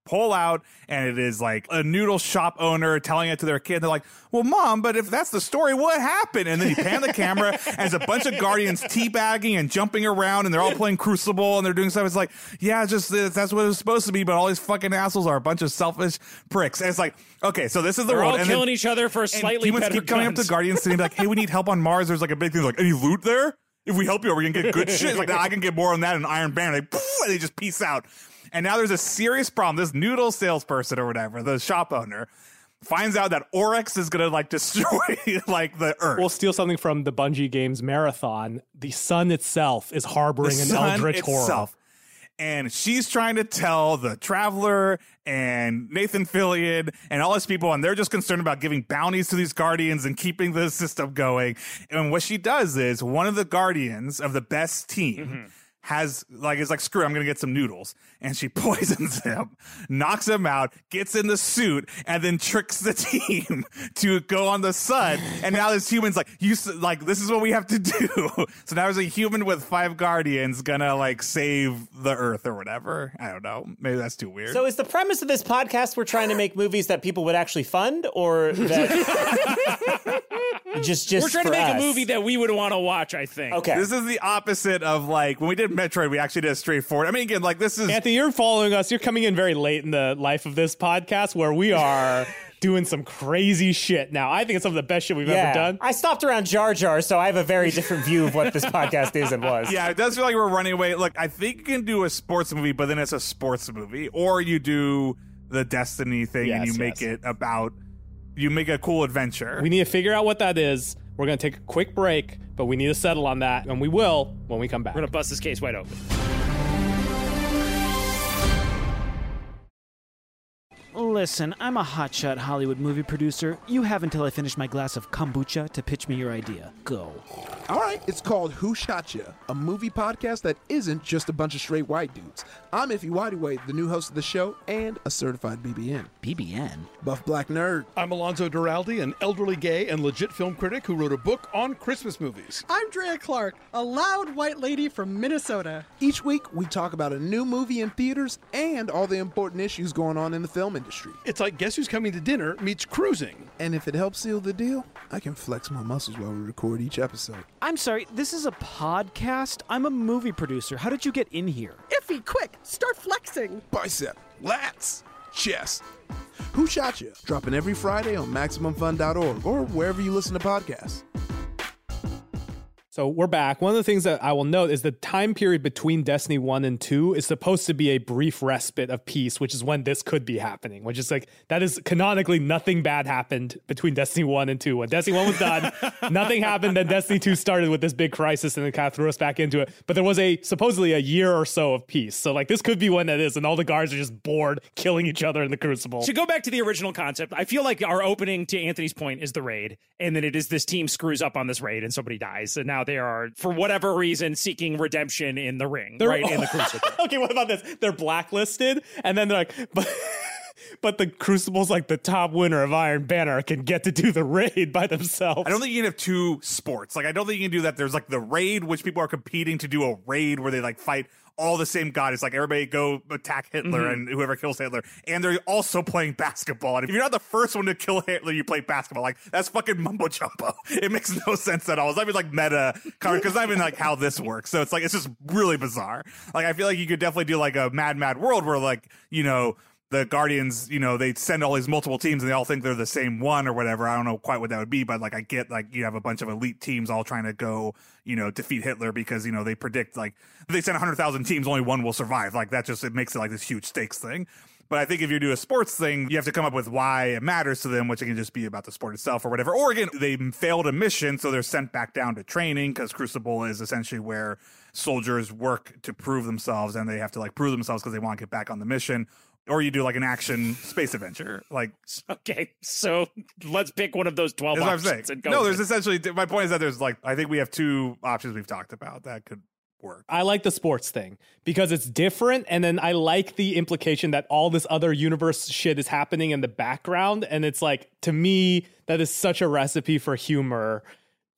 pull out, and it is like a noodle shop owner telling it to their kid. They're like, well, Mom, but if that's the story, what happened? And then you pan the camera, and there's a bunch of Guardians teabagging and jumping around, and they're all playing Crucible, and they're doing stuff. It's like, yeah, just uh, that's what it was supposed to be, but all these fucking assholes are a bunch of selfish pricks. And it's like, okay, so this is the They're world. all and killing then, each other for slightly humans better keep coming guns. up to Guardians City and be like, hey, we need help on Mars. There's like a big thing, like, any loot there? If we help you, are we gonna get good shit? It's like, nah, I can get more on that in Iron Banner. They, poof, and they just peace out. And now there's a serious problem. This noodle salesperson or whatever, the shop owner, finds out that Oryx is gonna like destroy like the Earth. We'll steal something from the Bungie Games marathon. The sun itself is harboring the an sun eldritch horror. itself. And she's trying to tell the Traveler and Nathan Fillion and all his people, and they're just concerned about giving bounties to these Guardians and keeping the system going. And what she does is one of the Guardians of the best team mm-hmm. has like is like, screw it, I'm gonna get some noodles, and she poisons him, knocks him out, gets in the suit, and then tricks the team to go on the sun. And now this human's like, you like this is what we have to do. So now there's a human with five Guardians gonna like save the Earth or whatever. I don't know, maybe that's too weird. So is the premise of this podcast we're trying to make movies that people would actually fund, or that just just we're trying to for make us? a movie that we would want to watch? I think. Okay, this is the opposite of like when we did Metroid. We actually did a straightforward. I mean, again, like this is Anthony, you're following us. You're coming in very late in the life of this podcast where we are doing some crazy shit now. I think it's some of the best shit we've yeah. ever done. I stopped around Jar Jar, so I have a very different view of what this podcast is and was. Yeah, it does feel like we're running away. Look, I think you can do a sports movie, but then it's a sports movie, or you do the Destiny thing yes, and you make yes. it about, you make a cool adventure. We need to figure out what that is. We're going to take a quick break, but we need to settle on that, and we will when we come back. We're gonna bust this case wide open. Listen, I'm a hotshot Hollywood movie producer. You have until I finish my glass of kombucha to pitch me your idea. Go. All right, it's called Who Shot Ya, a movie podcast that isn't just a bunch of straight white dudes. I'm Ify Whityway, the new host of the show and a certified B B N. B B N? Buff Black Nerd. I'm Alonzo Duralde, an elderly gay and legit film critic who wrote a book on Christmas movies. I'm Drea Clark, a loud white lady from Minnesota. Each week, we talk about a new movie in theaters and all the important issues going on in the film industry. It's like Guess Who's Coming to Dinner meets cruising. And if it helps seal the deal, I can flex my muscles while we record each episode. I'm sorry, this is a podcast? I'm a movie producer. How did you get in here? Ify, quick, start flexing. Bicep, lats, chest. Who Shot Ya? Dropping every Friday on Maximum Fun dot org or wherever you listen to podcasts. So we're back. One of the things that I will note is the time period between Destiny one and two is supposed to be a brief respite of peace, which is when this could be happening, which is like, that is canonically nothing bad happened between Destiny one and two. When Destiny one was done, nothing happened. Then Destiny two started with this big crisis and it kind of threw us back into it. But there was a supposedly a year or so of peace. So like this could be when that is. And all the guards are just bored killing each other in the Crucible. To go back to the original concept, I feel like our opening, to Anthony's point, is the raid. And then it is this team screws up on this raid and somebody dies. And now they are, for whatever reason, seeking redemption in the ring, They're, right? Oh, in the Crucible. Okay, what about this? They're blacklisted, and then they're like, but, but the Crucible's like the top winner of Iron Banner can get to do the raid by themselves. I don't think you can have two sports. Like, I don't think you can do that. There's like the raid, which people are competing to do a raid where they like fight all the same god. It's like everybody go attack Hitler mm-hmm. and whoever kills Hitler. And they're also playing basketball. And if you're not the first one to kill Hitler, you play basketball. Like, that's fucking mumbo jumbo. It makes no sense at all. It's not even like meta, because it's not even like how this works. So it's like, it's just really bizarre. Like, I feel like you could definitely do like a Mad Mad World where like, you know, the Guardians, you know, they send all these multiple teams and they all think they're the same one or whatever. I don't know quite what that would be, but like I get like you have a bunch of elite teams all trying to go, you know, defeat Hitler because, you know, they predict like if they send one hundred thousand teams, only one will survive. Like that just, it makes it like this huge stakes thing. But I think if you do a sports thing, you have to come up with why it matters to them, which it can just be about the sport itself or whatever. Or again, they failed a mission, so they're sent back down to training because Crucible is essentially where soldiers work to prove themselves and they have to like prove themselves because they want to get back on the mission. Or you do like an action space adventure. Like, okay, so let's pick one of those twelve that's options. What I'm saying. And go no, with there's it. essentially, my point is that there's like, I think we have two options we've talked about that could work. I like the sports thing because it's different. And then I like the implication that all this other universe shit is happening in the background. And it's like, to me, that is such a recipe for humor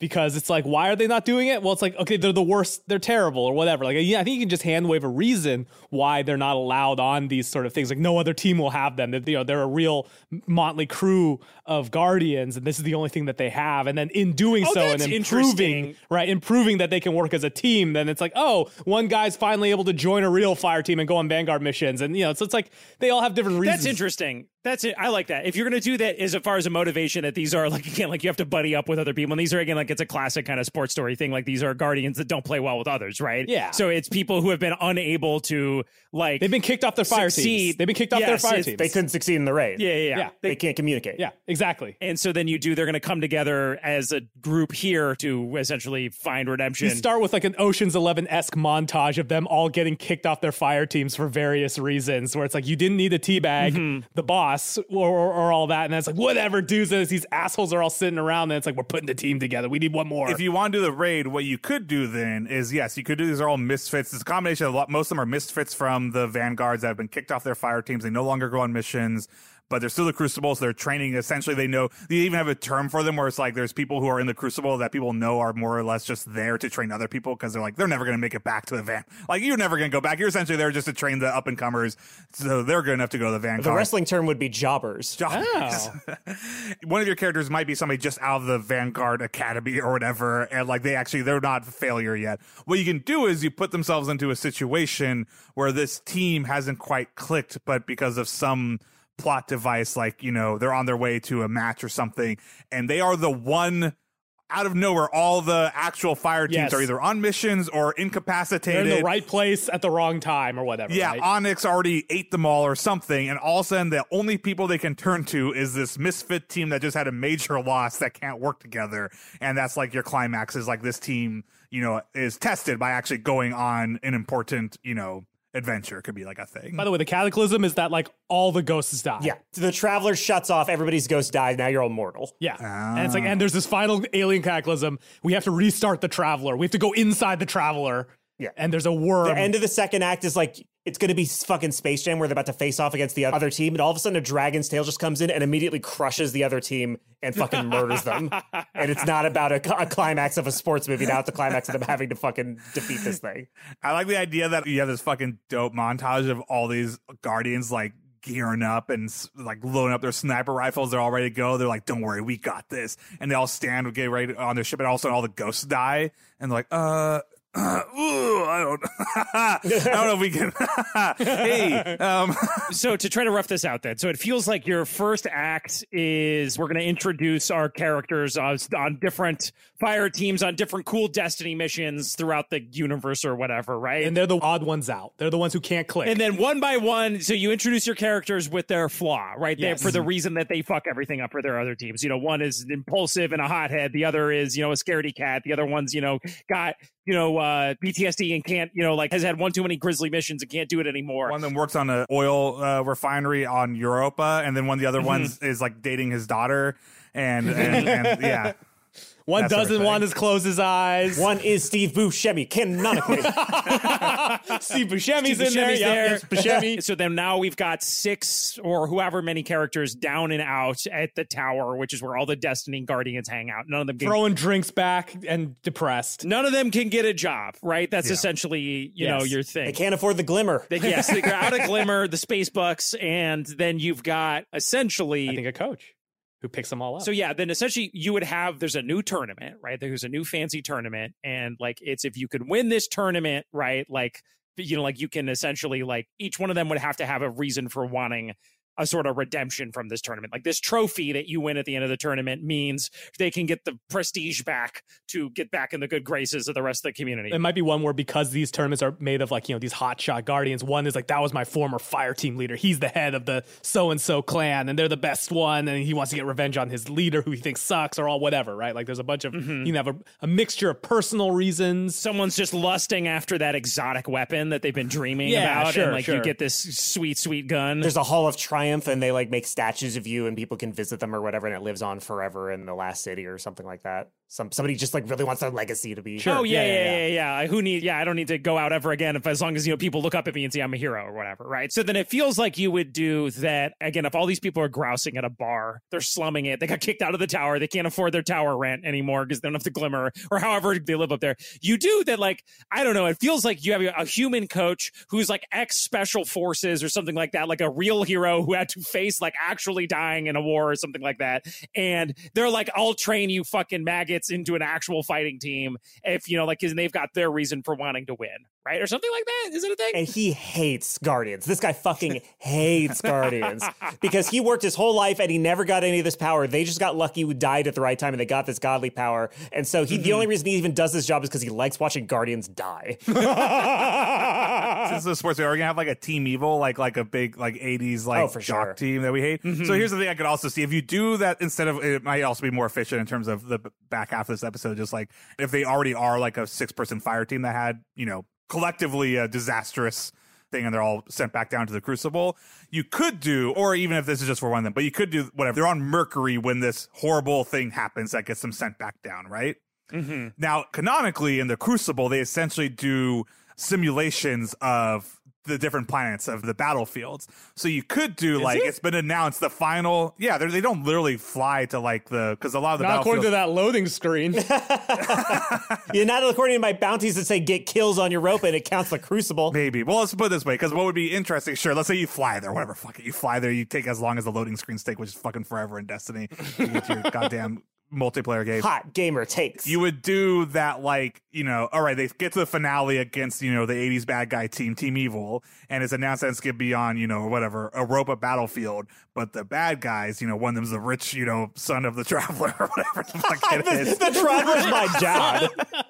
because it's like, why are they not doing it? Well, it's like, okay, they're the worst, they're terrible or whatever. Like, yeah, I think you can just hand wave a reason why they're not allowed on these sort of things. Like, no other team will have them. They're, you know, they're a real motley crew of Guardians, and this is the only thing that they have. And then in doing Oh, so, and that's improving, interesting. right, improving that they can work as a team, then it's like, oh, one guy's finally able to join a real fire team and go on Vanguard missions. And, you know, so it's like they all have different reasons. That's interesting. That's it. I like that. If you're going to do that as far as a motivation that these are like, again, like you have to buddy up with other people. And these are, again, like it's a classic kind of sports story thing. Like these are Guardians that don't play well with others, right? Yeah. So it's people who have been unable to like. They've been kicked off their fire succeed. teams. They've been kicked off Yes, their fire it's- teams. They couldn't succeed in the raid. Yeah, yeah, yeah. Yeah. They can't communicate. Yeah, exactly. And so then you do, they're going to come together as a group here to essentially find redemption. You start with like an Ocean's Eleven-esque montage of them all getting kicked off their fire teams for various reasons, where it's like you didn't need to teabag Mm-hmm. the boss or, or, or all that, and then it's like whatever, dudes. And these assholes are all sitting around, and it's like we're putting the team together. We need one more. If you want to do the raid, what you could do then is, yes, you could do, these are all misfits. It's a combination of a lot, most of them are misfits from the Vanguards that have been kicked off their fire teams. They no longer go on missions, but they're still the Crucible, so they're training. Essentially, they know, they even have a term for them where it's like there's people who are in the Crucible that people know are more or less just there to train other people because they're like, they're never going to make it back to the Van. Like, you're never going to go back. You're essentially there just to train the up-and-comers, so they're good enough to go to the Vanguard. The wrestling term would be jobbers. Jobbers. Oh. One of your characters might be somebody just out of the Vanguard Academy or whatever, and like they actually, they're not a failure yet. What you can do is you put themselves into a situation where this team hasn't quite clicked, but because of some plot device, like, you know, they're on their way to a match or something, and they are the one out of nowhere, all the actual fire teams Yes. are either on missions or they're incapacitated. in the right place at the wrong time or whatever. Yeah, right? Onyx already ate them all or something, and all of a sudden the only people they can turn to is this misfit team that just had a major loss that can't work together, and that's like your climax is like this team, you know, is tested by actually going on an important, you know, adventure. Could be like a thing. By the way, the Cataclysm is that like all the ghosts die. Yeah. The Traveler shuts off, everybody's ghost dies, now you're all mortal. Yeah. And it's like, and there's this final alien cataclysm. We have to restart the Traveler. We have to go inside the Traveler. Yeah. And there's a worm. The end of the second act is like, it's going to be fucking Space Jam where they're about to face off against the other team, and all of a sudden a dragon's tail just comes in and immediately crushes the other team and fucking murders them. And it's not about a, a climax of a sports movie. Now it's the climax of them having to fucking defeat this thing. I like the idea that you have this fucking dope montage of all these Guardians like gearing up and like loading up their sniper rifles. They're all ready to go. They're like, don't worry, we got this. And they all stand, get ready on their ship, and all of a sudden all the ghosts die. And they're like, uh, Uh, ooh, I don't, I don't know if we can. Hey, um, So to try to rough this out then, so it feels like your first act is we're going to introduce our characters on, on different fire teams, on different cool Destiny missions throughout the universe or whatever, right? and they're the odd ones out. They're the ones who can't click. And then one by one, so you introduce your characters with their flaw, right? They- Yes. For the reason that they fuck everything up for their other teams. You know, one is impulsive and a hothead. The other is, you know, a scaredy cat. The other one's, you know, got, you know, uh, P T S D and can't, you know, like has had one too many grisly missions and can't do it anymore. one of them works on an oil uh, refinery on Europa, and then one of the other ones is like dating his daughter, and and, and yeah. one that sort of doesn't thing. want to close his eyes. One is Steve Buscemi, canonically. Steve Buscemi's Steve in there. Buscemi's Yeah, there. yes, Buscemi. So then now we've got six or whoever many characters down and out at the tower, which is where all the Destiny Guardians hang out. None of them can, Throwing drinks back and depressed. none of them can get a job, right? That's essentially, you Yes. know, your They thing. can't afford the glimmer. They, yes, they're out of Glimmer, the Space Bucks, and then you've got essentially I think a coach who picks them all up. So yeah, then essentially you would have, there's a new tournament, right? There's a new fancy tournament, and like it's if you could win this tournament, right? Like, you know, like you can essentially like each one of them would have to have a reason for wanting a sort of redemption from this tournament. Like this trophy that you win at the end of the tournament means they can get the prestige back to get back in the good graces of the rest of the community. It might be one where, because these tournaments are made of like, you know, these hotshot Guardians, one is like, that was my former fire team leader. He's the head of the so-and-so clan, and they're the best one, and he wants to get revenge on his leader who he thinks sucks, or all whatever, right? Like there's a bunch of, you can have a, a mixture of personal reasons. Someone's just lusting after that exotic weapon that they've been dreaming Yeah, about, sure, and like you sure. get this sweet, sweet gun. There's a Hall of Triumph, and they like make statues of you, and people can visit them or whatever, and it lives on forever in the last city or something like that. Some somebody just like really wants their legacy to be. Sure. Oh yeah, yeah, yeah, yeah, yeah. Who need? Yeah, I don't need to go out ever again if as long as you know people look up at me and see I'm a hero or whatever, right? So then it feels like you would do that again. If all these people are grousing at a bar, they're slumming it. They got kicked out of the tower. They can't afford their tower rent anymore because they don't have the glimmer or however they live up there. You do that, like I don't know. It feels like you have a human coach who's like ex special forces or something like that, like a real hero who had to face like actually dying in a war or something like that, and they're like, "I'll train you fucking maggots into an actual fighting team if you know like because they've got their reason for wanting to win, right, or something like that." Is it a thing? And he hates Guardians. This guy fucking hates Guardians because he worked his whole life and he never got any of this power. They just got lucky, who died at the right time, and they got this godly power. And so he, mm-hmm. the only reason he even does this job is because he likes watching Guardians die. Since the sports, are we gonna have like a Team Evil, like like a big like eighties like oh, for jock sure. team that we hate? Mm-hmm. So here's the thing: I could also see if you do that instead of it might also be more efficient in terms of the back half of this episode. Just like if they already are like a six person fire team that had, you know, collectively a disastrous thing and they're all sent back down to the Crucible, you could do, or even if this is just for one of them, but you could do whatever. They're on Mercury when this horrible thing happens that gets them sent back down, right? Mm-hmm. Now, canonically in the Crucible, they essentially do simulations of the different planets of the battlefields. So you could do Is like it? it's been announced the final. Yeah, they don't literally fly to like the because a lot of the Not according to battlefields. that loading screen. You're not according to my bounties that say get kills on Europa and it counts the Crucible. Maybe. Well, let's put it this way, because what would be interesting, sure, let's say you fly there, whatever, fuck it, you fly there, you take as long as the loading screens take, which is fucking forever in Destiny with your goddamn multiplayer game. Hot gamer takes. You would do that, like, you know, all right, they get to the finale against, you know, the eighties bad guy team, Team Evil, and it's announced that it's going to be on, you know, whatever, Europa battlefield, but the bad guys, you know, one of them's the rich, you know, son of the Traveler or whatever the fuck it is. The Traveler's my dad.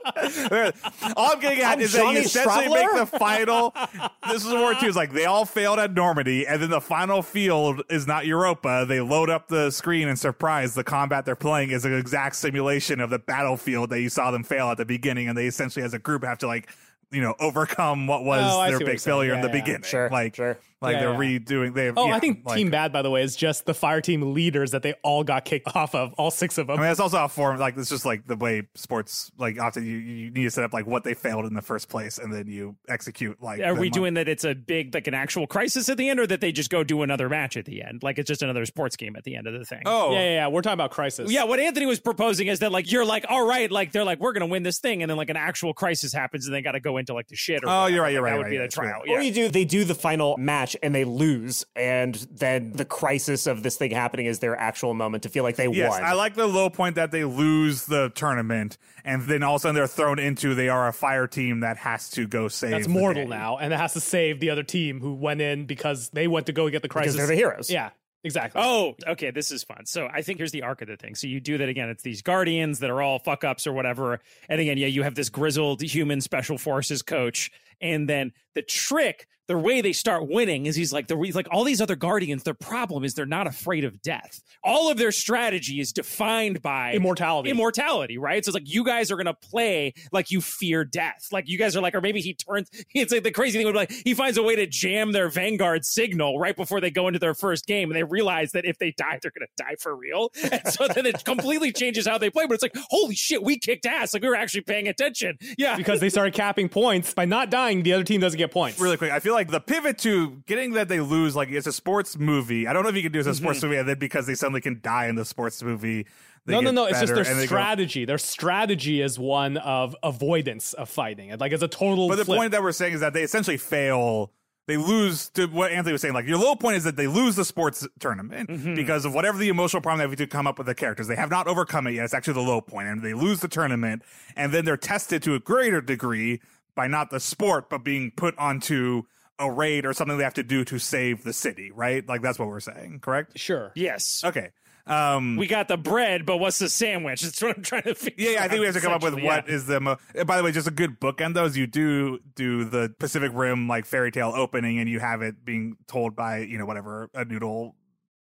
All I'm getting at I'm is Johnny that you essentially Straveler? make the final. This is War Two. Is like they all failed at Normandy, and then the final field is not Europa. They load up the screen and surprise the combat they're playing is an exact simulation of the battlefield that you saw them fail at the beginning, and they essentially, as a group, have to like, you know, overcome what was Oh, I their see what big you're saying. failure Yeah, in the yeah. beginning. Sure, like, sure. like Yeah, they're yeah. redoing. They. Oh, yeah, I think like, Team Bad, by the way, is just the fire team leaders that they all got kicked off of, all six of them. I mean, it's also a form, like, it's just like the way sports, like, often you, you need to set up, like, what they failed in the first place, and then you execute, like. Are we them on- doing that it's a big, like an actual crisis at the end, or that they just go do another match at the end? Like it's just another sports game at the end of the thing? Oh. Yeah, yeah, yeah. We're talking about Crisis. Yeah, what Anthony was proposing is that, like, you're like, all right, like, they're like, we're going to win this thing. And then, like, an actual crisis happens and they got to go into, like, the shit. Or Oh, you're right, whatever. you're right, That you're would be right, the trial. Or Yeah. you do, they do the final match and they lose, and then the crisis of this thing happening is their actual moment to feel like they Yes, won. I like the low point that they lose the tournament, and then all of a sudden they're thrown into they are a fire team that has to go save. That's the mortal day. now, and it has to save the other team who went in because they went to go get the Crisis. because they're the heroes. Yeah, exactly. Oh, okay. This is fun. So I think here's the arc of the thing. So you do that again. It's these guardians that are all fuck ups or whatever. And again, yeah, you have this grizzled human special forces coach. And then the trick, the way they start winning is he's like, the he's like all these other guardians, their problem is they're not afraid of death. All of their strategy is defined by Immortality. Immortality, right? So it's like you guys are going to play like you fear death. Like you guys are like, or maybe he turns, it's like the crazy thing would be like, he finds a way to jam their Vanguard signal right before they go into their first game. And they realize that if they die, they're going to die for real. And so then it completely changes how they play. But it's like, holy shit, we kicked ass. Like we were actually paying attention. Yeah. Because they started capping points. By not dying, the other team doesn't get points. Really quick, I feel like the pivot to getting that they lose, like it's a sports movie. I don't know if you can do it as a sports movie, and then because they suddenly can die in the sports movie. They No, no, get no. It's just better, their and they go- strategy. Their strategy is one of avoidance of fighting. Like it's a total. But the flip. point that we're saying is that they essentially fail. They lose to what Anthony was saying. Like your low point is that they lose the sports tournament Mm-hmm. because of whatever the emotional problem they have to come up with the characters. They have not overcome it yet. It's actually the low point, and they lose the tournament, and then they're tested to a greater degree by not the sport, but being put onto a raid or something they have to do to save the city. Right? Like that's what we're saying. Correct? Sure. Yes. Okay. Um, We got the bread, but what's the sandwich? That's what I'm trying to figure Yeah, yeah, I think we have to come up with essentially, what yeah. is the. Mo- by the way, just a good bookend though is you do do the Pacific Rim like fairy tale opening, and you have it being told by you know whatever a noodle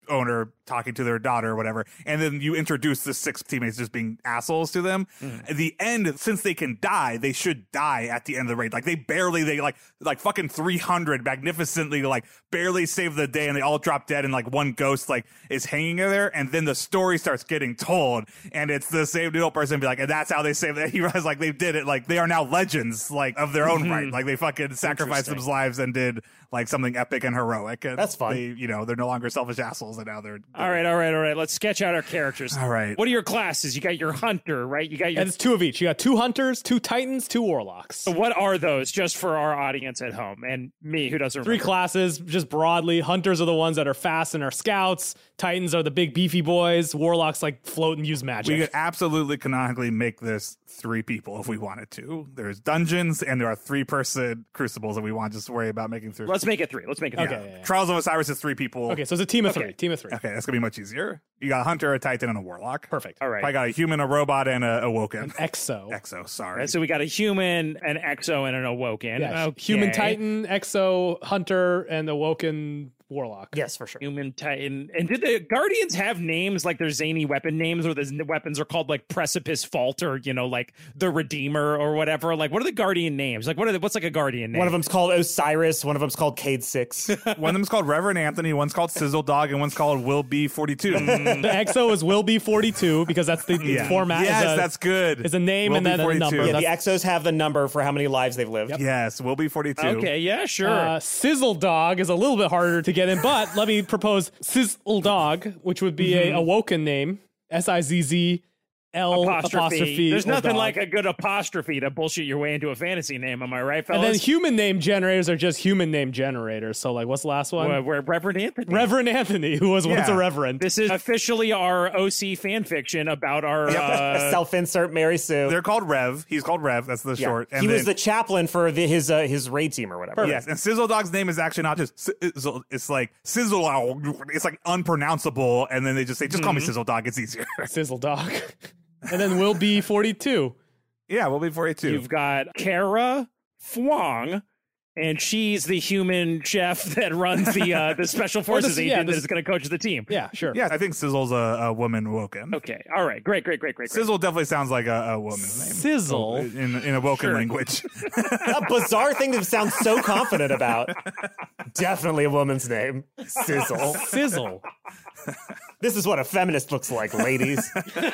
owner talking to their daughter or whatever, and then you introduce the six teammates just being assholes to them. Mm. At the end, since they can die, they should die at the end of the raid. Like they barely, they like like fucking three hundred magnificently like barely save the day, and they all drop dead, and like one ghost like is hanging there, and then the story starts getting told, and it's the same little person be like, and that's how they save it. He realized like they did it, like they are now legends like of their own mm-hmm. right. Like they fucking sacrificed themselves lives and did like something epic and heroic. And that's fun. They, you know, they're no longer selfish assholes, and now they're, they're all right, all right, all right. Let's sketch out our characters. All right. What are your classes? You got your hunter, right? You got your. And it's two of each. You got two hunters, two titans, two warlocks. So what are those, just for our audience at home and me who doesn't remember? Three classes, just broadly. Hunters are the ones that are fast and are scouts. Titans are the big beefy boys. Warlocks like float and use magic. We could absolutely canonically make this three people if we wanted to. There's dungeons, and there are three person crucibles that we want just to worry about making through. Let's make it three. Let's make it three. Okay. Yeah. Yeah, yeah. Trials of Osiris is three people. Okay, so it's a team of Okay. three. Team of three. Okay, that's gonna be much easier. You got a hunter, a titan, and a warlock. Perfect. All right. I got a human, a robot, and a awoken. An exo. Exo, sorry. Right, so we got a human, an exo, and an awoken. Yeah, Okay. Human titan, exo, hunter, and awoken warlock. Yes, for sure. Human titan. And did the Guardians have names like their zany weapon names, or the weapons are called like Precipice Fault, or you know, like the Redeemer or whatever? Like, what are the Guardian names? Like, what are the, what's like a Guardian name? One of them's called Osiris. One of them's called Cade Six. One of them's called Reverend Anthony. One's called Sizzle Dog, and one's called Will Be forty-two. The exo is will be forty-two because that's the Yeah. format. Yes, is a, that's good. Is a name Will and be then a forty-two. number. Yeah, the That's- Exos have the number for how many lives they've lived. Yep. Yes, Will Be forty-two. Okay, yeah, sure. Uh, Sizzle Dog is a little bit harder to get in, but let me propose Sizzle Dog, which would be Mm-hmm. a awoken name. S I Z Z L apostrophe. apostrophe. There's or nothing dog. like a good apostrophe to bullshit your way into a fantasy name. Am I right, fellas? And then human name generators are just human name generators. So, like, what's the last one? Well, we're Reverend Anthony. Reverend Anthony, who was once Yeah. a reverend. This is officially our O C fan fiction about our. Uh, Self-insert Mary Sue. They're called Rev. He's called Rev. That's the Yeah. short. And he was then- the chaplain for the, his uh, his raid team or whatever. Yes, and Sizzle Dog's name is actually not just Sizzle. It's like Sizzle. It's like unpronounceable, and then they just say, "Just call me Sizzle Dog. It's easier." Sizzle Dog. And then will be forty-two. Yeah, we'll be forty-two. You've got Kara Fwang, and she's the human chef that runs the uh, the special forces this- yeah, agent this- that is going to coach the team. Yeah, sure. Yeah, I think Sizzle's a, a woman woken. Okay. All right. Great. Great. Great. Great. great. Sizzle definitely sounds like a, a woman's name. Sizzle. in in a woken Sure. language. A bizarre thing to sound so confident about. Definitely a woman's name. Sizzle. Sizzle. This is what a feminist looks like, ladies.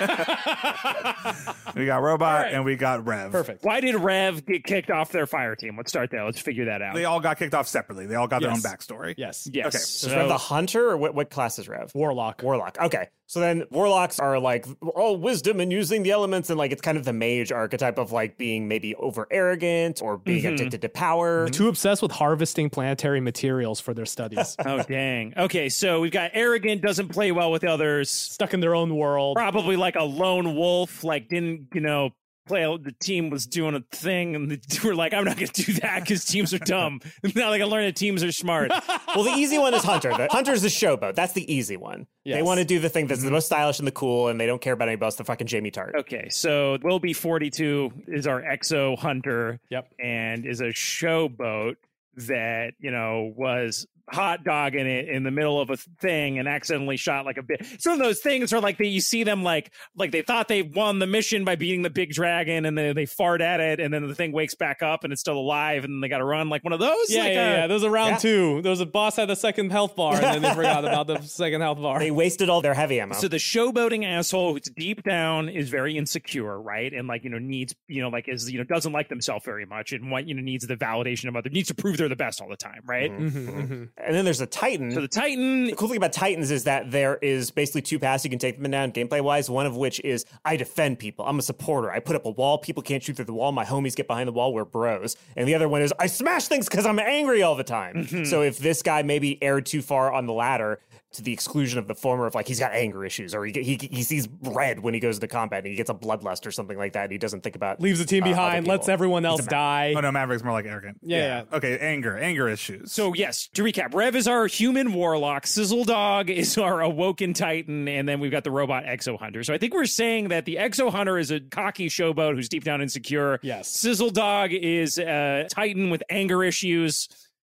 We got Robot right. and we got Rev. Perfect. Why did Rev get kicked off their fire team? Let's start there. Let's figure that out. They all got kicked off separately. They all got Yes. their own backstory. Yes. yes. Okay. Is Rev the hunter, or what, what class is Rev? Warlock. Warlock. Okay. So then warlocks are like all wisdom and using the elements, and like it's kind of the mage archetype of like being maybe over arrogant or being Mm-hmm. addicted to power. Too obsessed with harvesting planetary materials for their studies. Oh, dang. Okay. So we've got arrogant, doesn't play well with others, Stuck in their own world. probably like a lone wolf, like didn't, you know, play out. The team was doing a thing, and the, we're like, I'm not going to do that because teams are dumb. Now they can learn that teams are smart. Well, the easy one is hunter. The hunter's the showboat. That's the easy one. They Yes. want to do the thing that's the most stylish and the cool, and they don't care about anybody else. The fucking Jamie Tart. Okay, so Will Be forty-two is our exo hunter. Yep. And is a showboat that, you know, was hot dogging it in the middle of a thing and accidentally shot like a bit. Some of those things are like that you see them like like they thought they won the mission by beating the big dragon, and then they fart at it, and then the thing wakes back up and it's still alive, and they got to run like one of those. Yeah, like yeah, a- yeah. There was a round Yeah. two. There was a boss had the second health bar, and then they forgot about the second health bar. They wasted all their heavy ammo. So the showboating asshole who's deep down is very insecure, right? And like, you know, needs, you know, like is, you know, doesn't like themselves very much, and what, you know, needs the validation of others, needs to prove they're the best all the time, right? Mhm, mhm. And then there's a Titan. So the Titan, The cool thing about Titans is that there is basically two paths you can take them down gameplay wise. One of which is I defend people. I'm a supporter. I put up a wall. People can't shoot through the wall. My homies get behind the wall. We're bros. And the other one is I smash things because I'm angry all the time. So if this guy maybe erred too far on the ladder to the exclusion of the former, of like he's got anger issues, or he he, he sees red when he goes into combat and he gets a bloodlust or something like that, and he doesn't think about Leaves the team uh, other behind, lets people. everyone else He's a- die. Oh no, Maverick's more like arrogant. Yeah, yeah. Okay, anger, anger issues. so yes, to recap, Rev is our human warlock, Sizzle Dog is our awoken Titan, and then we've got the robot Exo Hunter. So I think we're saying that the Exo Hunter is a cocky showboat who's deep down insecure. Yes. Sizzle Dog is a Titan with anger issues.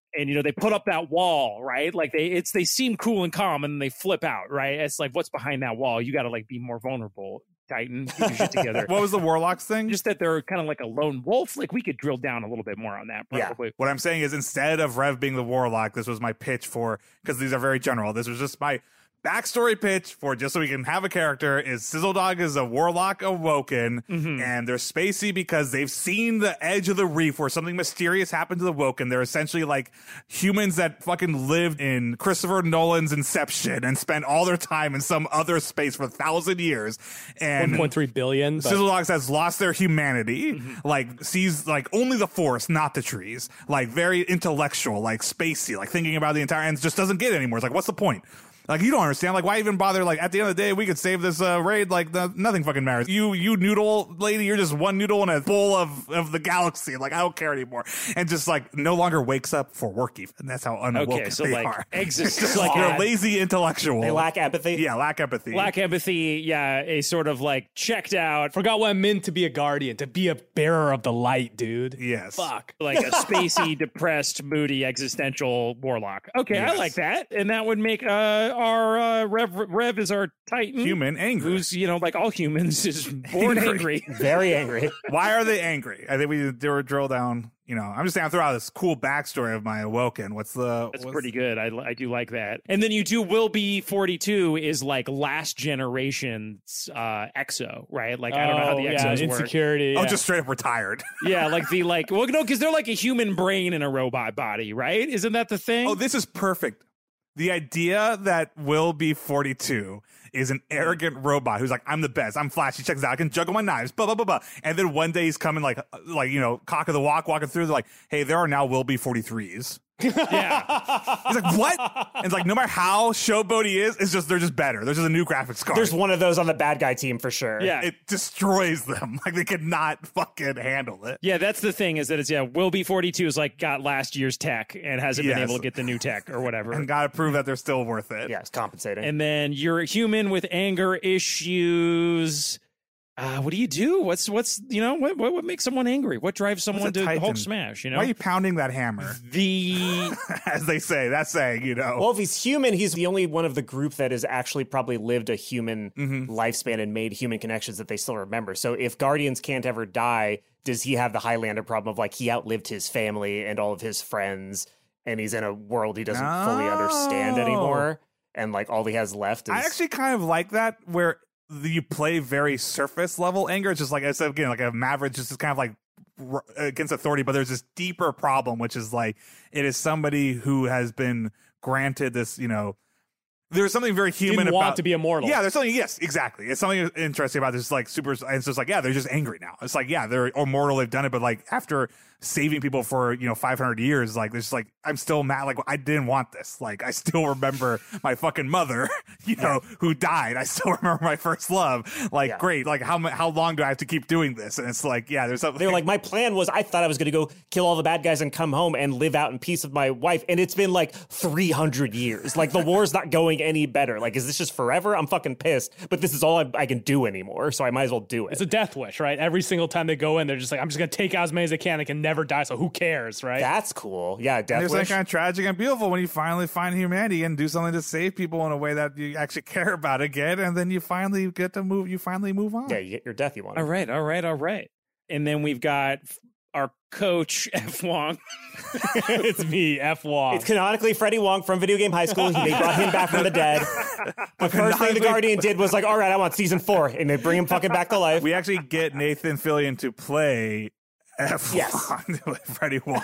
and you know they put up that wall, right? Like they it's they seem cool and calm, and then they flip out, right? It's like, what's behind that wall? You got to like be more vulnerable, Titan. Get your shit together. What was the Warlocks thing? Just that they're kind of like a lone wolf. Like we could drill down a little bit more on that, probably. Yeah. What I'm saying is, instead of Rev being the Warlock, this was my pitch for, because these are very general. This was just my backstory pitch for, just so we can have a character, is Sizzledog is a Warlock awoken, Mm-hmm. and they're spacey because they've seen the edge of the reef where something mysterious happened to the Woken. They're essentially like humans that fucking lived in Christopher Nolan's Inception and spent all their time in some other space for a thousand years. And one point three billion. But... Sizzledogs has lost their humanity, Mm-hmm. like sees like only the forest, not the trees, like very intellectual, like spacey, like thinking about the entire, and just doesn't get it anymore. It's like, what's the point? Like, you don't understand. Like, why even bother? Like, at the end of the day, we could save this uh, raid. Like, the, nothing fucking matters. You, you noodle lady, you're just one noodle in a bowl of, of the galaxy. Like, I don't care anymore. And just like no longer wakes up for work. Even that's how unawoken Okay, so they like are. exist Just like you're a a lazy intellectual. They lack empathy. Yeah, lack empathy. lack empathy. Yeah, a sort of like checked out, Forgot what it meant to be a guardian, to be a bearer of the light, dude. Yes. Fuck. like a spacey, depressed, moody, existential warlock. Okay, I Yes. like that, and that would make uh, our uh, Rev Rev is our Titan, Human angry. who's you know like all humans is born angry. Very angry. Why are they angry? I think we do a drill down. You know, I'm just saying, I throw out this cool backstory of my awoken. What's the? That's what's, pretty good. I, I do like that. And then you do Will Be forty-two is like last generation's uh, Exo, right? Like I don't know how the Oh, yeah, Exos work. insecurity. Oh, yeah. just straight up retired. Yeah, like the like well no, because they're like a human brain in a robot body, right? Isn't that the thing? Oh, this is perfect. The idea that Will Be forty-two is an arrogant robot who's like, I'm the best. I'm Flash. He checks out. I can juggle my knives. Blah, blah, blah, blah. And then one day he's coming like, like, you know, cock of the walk, walking through. They're like, hey, there are now Will Be forty-threes. yeah. He's like, what? And it's like, no matter how showboat he is, it's just, they're just better. There's just a new graphics card. There's one of those on the bad guy team for sure. Yeah. It destroys them. Like, they could not fucking handle it. Yeah, that's the thing is that it's, yeah, Will Be forty-two is like got last year's tech and hasn't been Yes. able to get the new tech or whatever. And gotta prove that they're still worth it. Yeah, it's compensating. And then you're a human with anger issues. Uh, what do you do? What's, what's you know, what, what, what makes someone angry? What drives someone What's a to Titan? Hulk smash, you know? Why are you pounding that hammer? The, As they say, that's saying, you know. Well, if he's human, he's the only one of the group that has actually probably lived a human Mm-hmm. lifespan and made human connections that they still remember. So if Guardians can't ever die, does he have the Highlander problem of like he outlived his family and all of his friends, and he's in a world he doesn't fully understand Oh. anymore, and like all he has left is I actually kind of like that, where you play very surface level anger. It's just like I said again, like a Maverick, just kind of like r- against authority. But there's this deeper problem, which is like it is somebody who has been granted this, you know. There's something very human Didn't about want to be immortal. Yeah, there's something. Yes, exactly. It's something interesting about this. Like super. It's just like yeah, they're just angry now. It's like yeah, they're immortal. They've done it, but like after saving people for you know five hundred years, like there's like I'm still mad. Like I didn't want this. Like I still remember my fucking mother, you know, who died. I still remember my first love. Like Yeah. great. Like how mu- how long do I have to keep doing this? And it's like yeah, there's something. They were like, my plan was I thought I was going to go kill all the bad guys and come home and live out in peace with my wife. And it's been like three hundred years. Like the war's not going any better. Like, is this just forever? I'm fucking pissed. But this is all I, I can do anymore. So I might as well do it. It's a death wish, right? Every single time they go in, they're just like, I'm just going to take out as many as I can. I can never die, so who cares, right? That's cool. Yeah, And Death there's Wish. something kind of tragic and beautiful when you finally find humanity and do something to save people in a way that you actually care about again, and then you finally get to move. You finally move on. Yeah, you get your death you want. all right, all right, all right. And then we've got our coach, F. Wong. It's me, F. Wong. It's canonically Freddie Wong from Video Game High School. They brought him back from the dead. The first thing the Guardian did was like, all right, I want season four. And they bring him fucking back to life. We actually get Nathan Fillion to play F. Yes. Wong with Freddie Wong.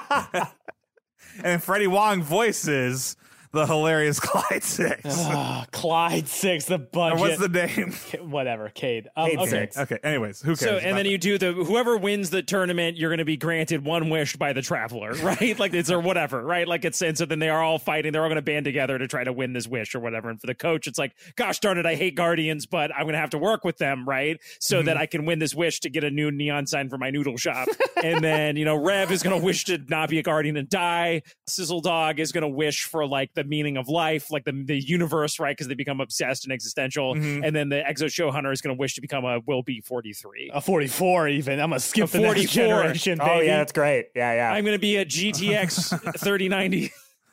And Freddie Wong voices the hilarious Clyde Six. Ah, Clyde Six, the And budget. what's the name? K- Whatever, Cade. Um, Cade okay. Six. Okay, anyways, who cares? So, about and then that? you do the whoever wins the tournament, you're going to be granted one wish by the traveler, right? Like it's or whatever, right? Like it's and so then they are all fighting. They're all going to band together to try to win this wish or whatever. And for the coach, it's like, gosh darn it, I hate Guardians, but I'm going to have to work with them, right? So Mm-hmm. that I can win this wish to get a new neon sign for my noodle shop. And then you know, Rev is going to wish to not be a Guardian and die. Sizzle Dog is going to wish for like the the meaning of life, like the the universe, right? Because they become obsessed and existential. Mhm. And then the Exo Show Hunter is going to wish to become a will be forty-three. A forty-four even. I'm gonna skip A the next forty-four. generation. Oh baby. yeah, that's great. Yeah, yeah. I'm going to be a G T X thirty ninety.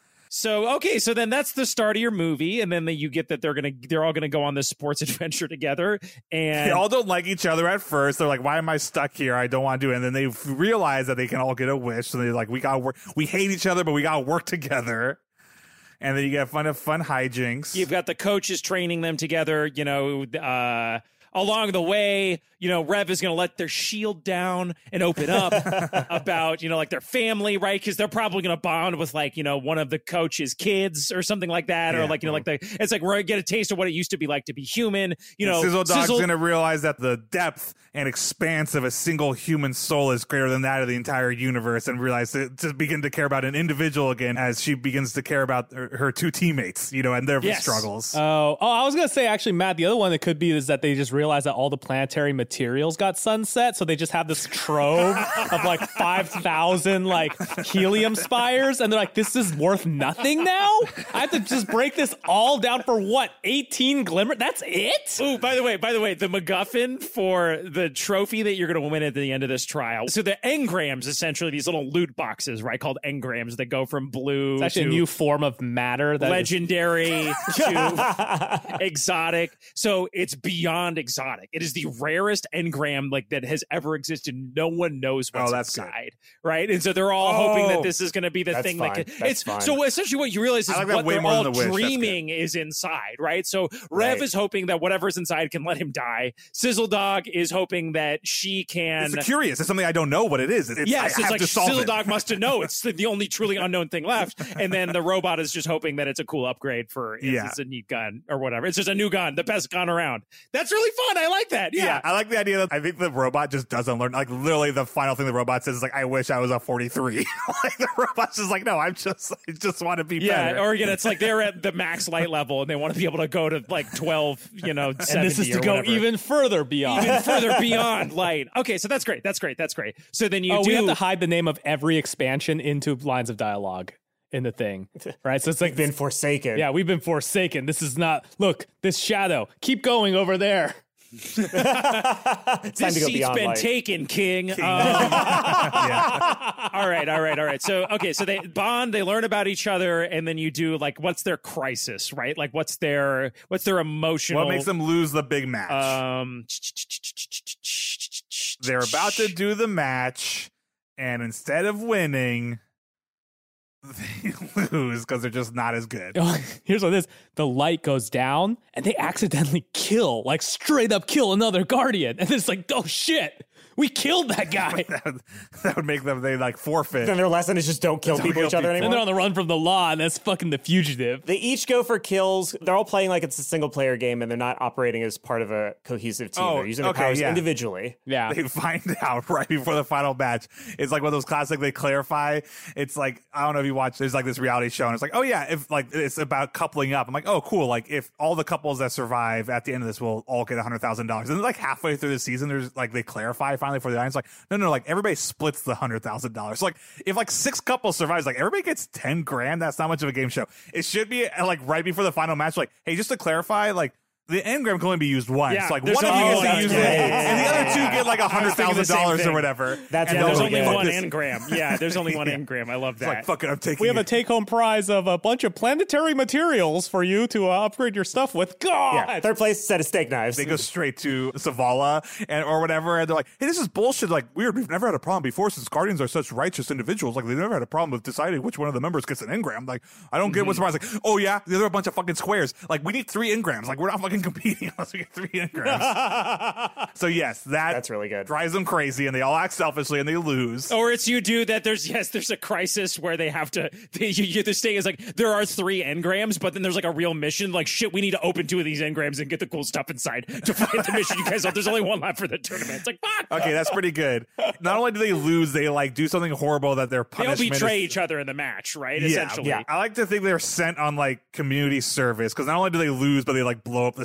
So okay, so then that's the start of your movie, and then the, you get that they're gonna they're all gonna go on this sports adventure together, and They all don't like each other at first. They're like, "Why am I stuck here? I don't want to do it." And then they realize that they can all get a wish. So they're like, "We got work. We hate each other, but we got to work together." And then you get fun of fun hijinks. you've got the coaches training them together. You know, uh, along the way, you know, Rev is going to let their shield down and open up about, you know, like their family, right? Because they're probably going to bond with like, you know, one of the coach's kids or something like that. Yeah. Or like, you know, like the, it's like we're going to get a taste of what it used to be like to be human. You know, Sizzle Dog's Sizzle- going to realize that the depth and expanse of a single human soul is greater than that of the entire universe, and realize to, to begin to care about an individual again as she begins to care about her, her two teammates, you know, and their Yes. struggles. Oh, oh, I was gonna say actually, Matt. The other one that could be is that they just realize that all the planetary materials got sunset, so they just have this trove of like five thousand like helium spires, and they're like, "This is worth nothing now. I have to just break this all down for what eighteen glimmer? That's it." Ooh, by the way, by the way, the MacGuffin for the trophy that you're going to win at the end of this trial. So the engrams, essentially these little loot boxes, right, called engrams that go from blue It's actually to a new form of matter. That is- legendary to exotic. So it's beyond exotic. It is the rarest engram like that has ever existed. No one knows what's Oh, that's good. inside, right? And so they're all hoping that Oh, this is going to be the that's thing fine. that can, That's it's fine. so essentially what you realize is I like that what way they're more all than the wish. That's good. dreaming is inside, right? So Rev Right. is hoping that whatever's inside can let him die. Sizzle Dog is hoping that she can. It's curious. It's something I don't know what it is. It's, Yes, I it's have like to solve Sizzle it. Dog must know. It's the, the only truly unknown thing left. And then the robot is just hoping that it's a cool upgrade for it's, Yeah. it's a neat gun or whatever. It's just a new gun, the best gun around. That's really fun. I like that. Yeah. Yeah, I like the idea that I think the robot just doesn't learn. Like literally, the final thing the robot says is like, "I wish I was a forty-three." Like the robot's just like, "No, I'm just, I just want to be Yeah, better." or again, it's like they're at the max light level and they want to be able to go to like twelve, you know, and seventy this is to or go whatever. even further beyond. even further beyond light. Okay, so that's great. That's great. That's great. So then you oh, do. we have to hide the name of every expansion into lines of dialogue in the thing, right? So it's like Been forsaken. yeah, we've been forsaken. This is not. Look, this shadow. Keep going over there. It's time this to go seat's beyond been light. taken, King. Um, Yeah. all right, all right, all right. So okay, so they bond, they learn about each other, and then you do like, what's their crisis, right? Like, what's their what's their emotional? What makes them lose the big match? Um, They're about to do the match, and instead of winning, they lose because they're just not as good. Here's what it is: the light goes down, and they accidentally kill, like straight up kill another guardian, and it's like, oh shit, we killed that guy. that, would, that would make them they like forfeit. Then their lesson is just don't kill Don't people kill each other people. And anymore. they're on the run from the law, and that's fucking the fugitive. They each go for kills. They're all playing like it's a single player game, and they're not operating as part of a cohesive team. Oh, they're using their okay, powers yeah. individually. Yeah. They find out right before the final match. It's like one of those classic. They clarify. It's like I don't know if you watch. There's like this reality show, and it's like, oh yeah, if like it's about coupling up. I'm like, oh cool. Like if all the couples that survive at the end of this will all get a hundred thousand dollars. And then like halfway through the season, there's like they clarify finally for the audience. Like no, no, like everybody splits the hundred thousand dollars. So, like if like six couples survives, like everybody gets ten grand. That's not much of a game show. It should be uh, like right before the final match. Like hey, just to clarify, like. The engram can only be used once. Yeah, like there's one of you only- gets to oh, use yeah, it, yeah, yeah, and the yeah, other two yeah. get like a I was hundred thinking the thousand same dollars or thing. whatever. That's And Yeah, they'll there's be only like, one this- engram. Yeah, there's only one Yeah. engram. I love It's that. like fuck it, I'm taking. We have it. a take-home prize of a bunch of planetary materials for you to uh, upgrade your stuff with. God, Yeah. Third place, set of steak knives. They go straight to Zavala and or whatever, and they're like, "Hey, this is bullshit. Like, weird. We've never had a problem before since Guardians are such righteous individuals. Like, they never had a problem with deciding which one of the members gets an engram. Like, I don't get what's surprised. Like, oh yeah, they're a bunch of fucking squares. Like, we need three engrams. Like, we're not fucking competing unless we get three engrams. So yes, that That's really good. drives them crazy, and they all act selfishly, and they lose. Or it's you do that. There's yes, there's a crisis where they have to. They, you, you, this thing is like there are three engrams, but then there's like a real mission. Like shit, we need to open two of these engrams and get the cool stuff inside to fight the mission. You guys, there's only one left for the tournament. It's like fuck. Okay, that's pretty good. Not only do they lose, they like do something horrible that their They all punishment betray is- each other in the match, right? Yeah, Essentially. yeah. I like to think they're sent on like community service because not only do they lose, but they like blow up the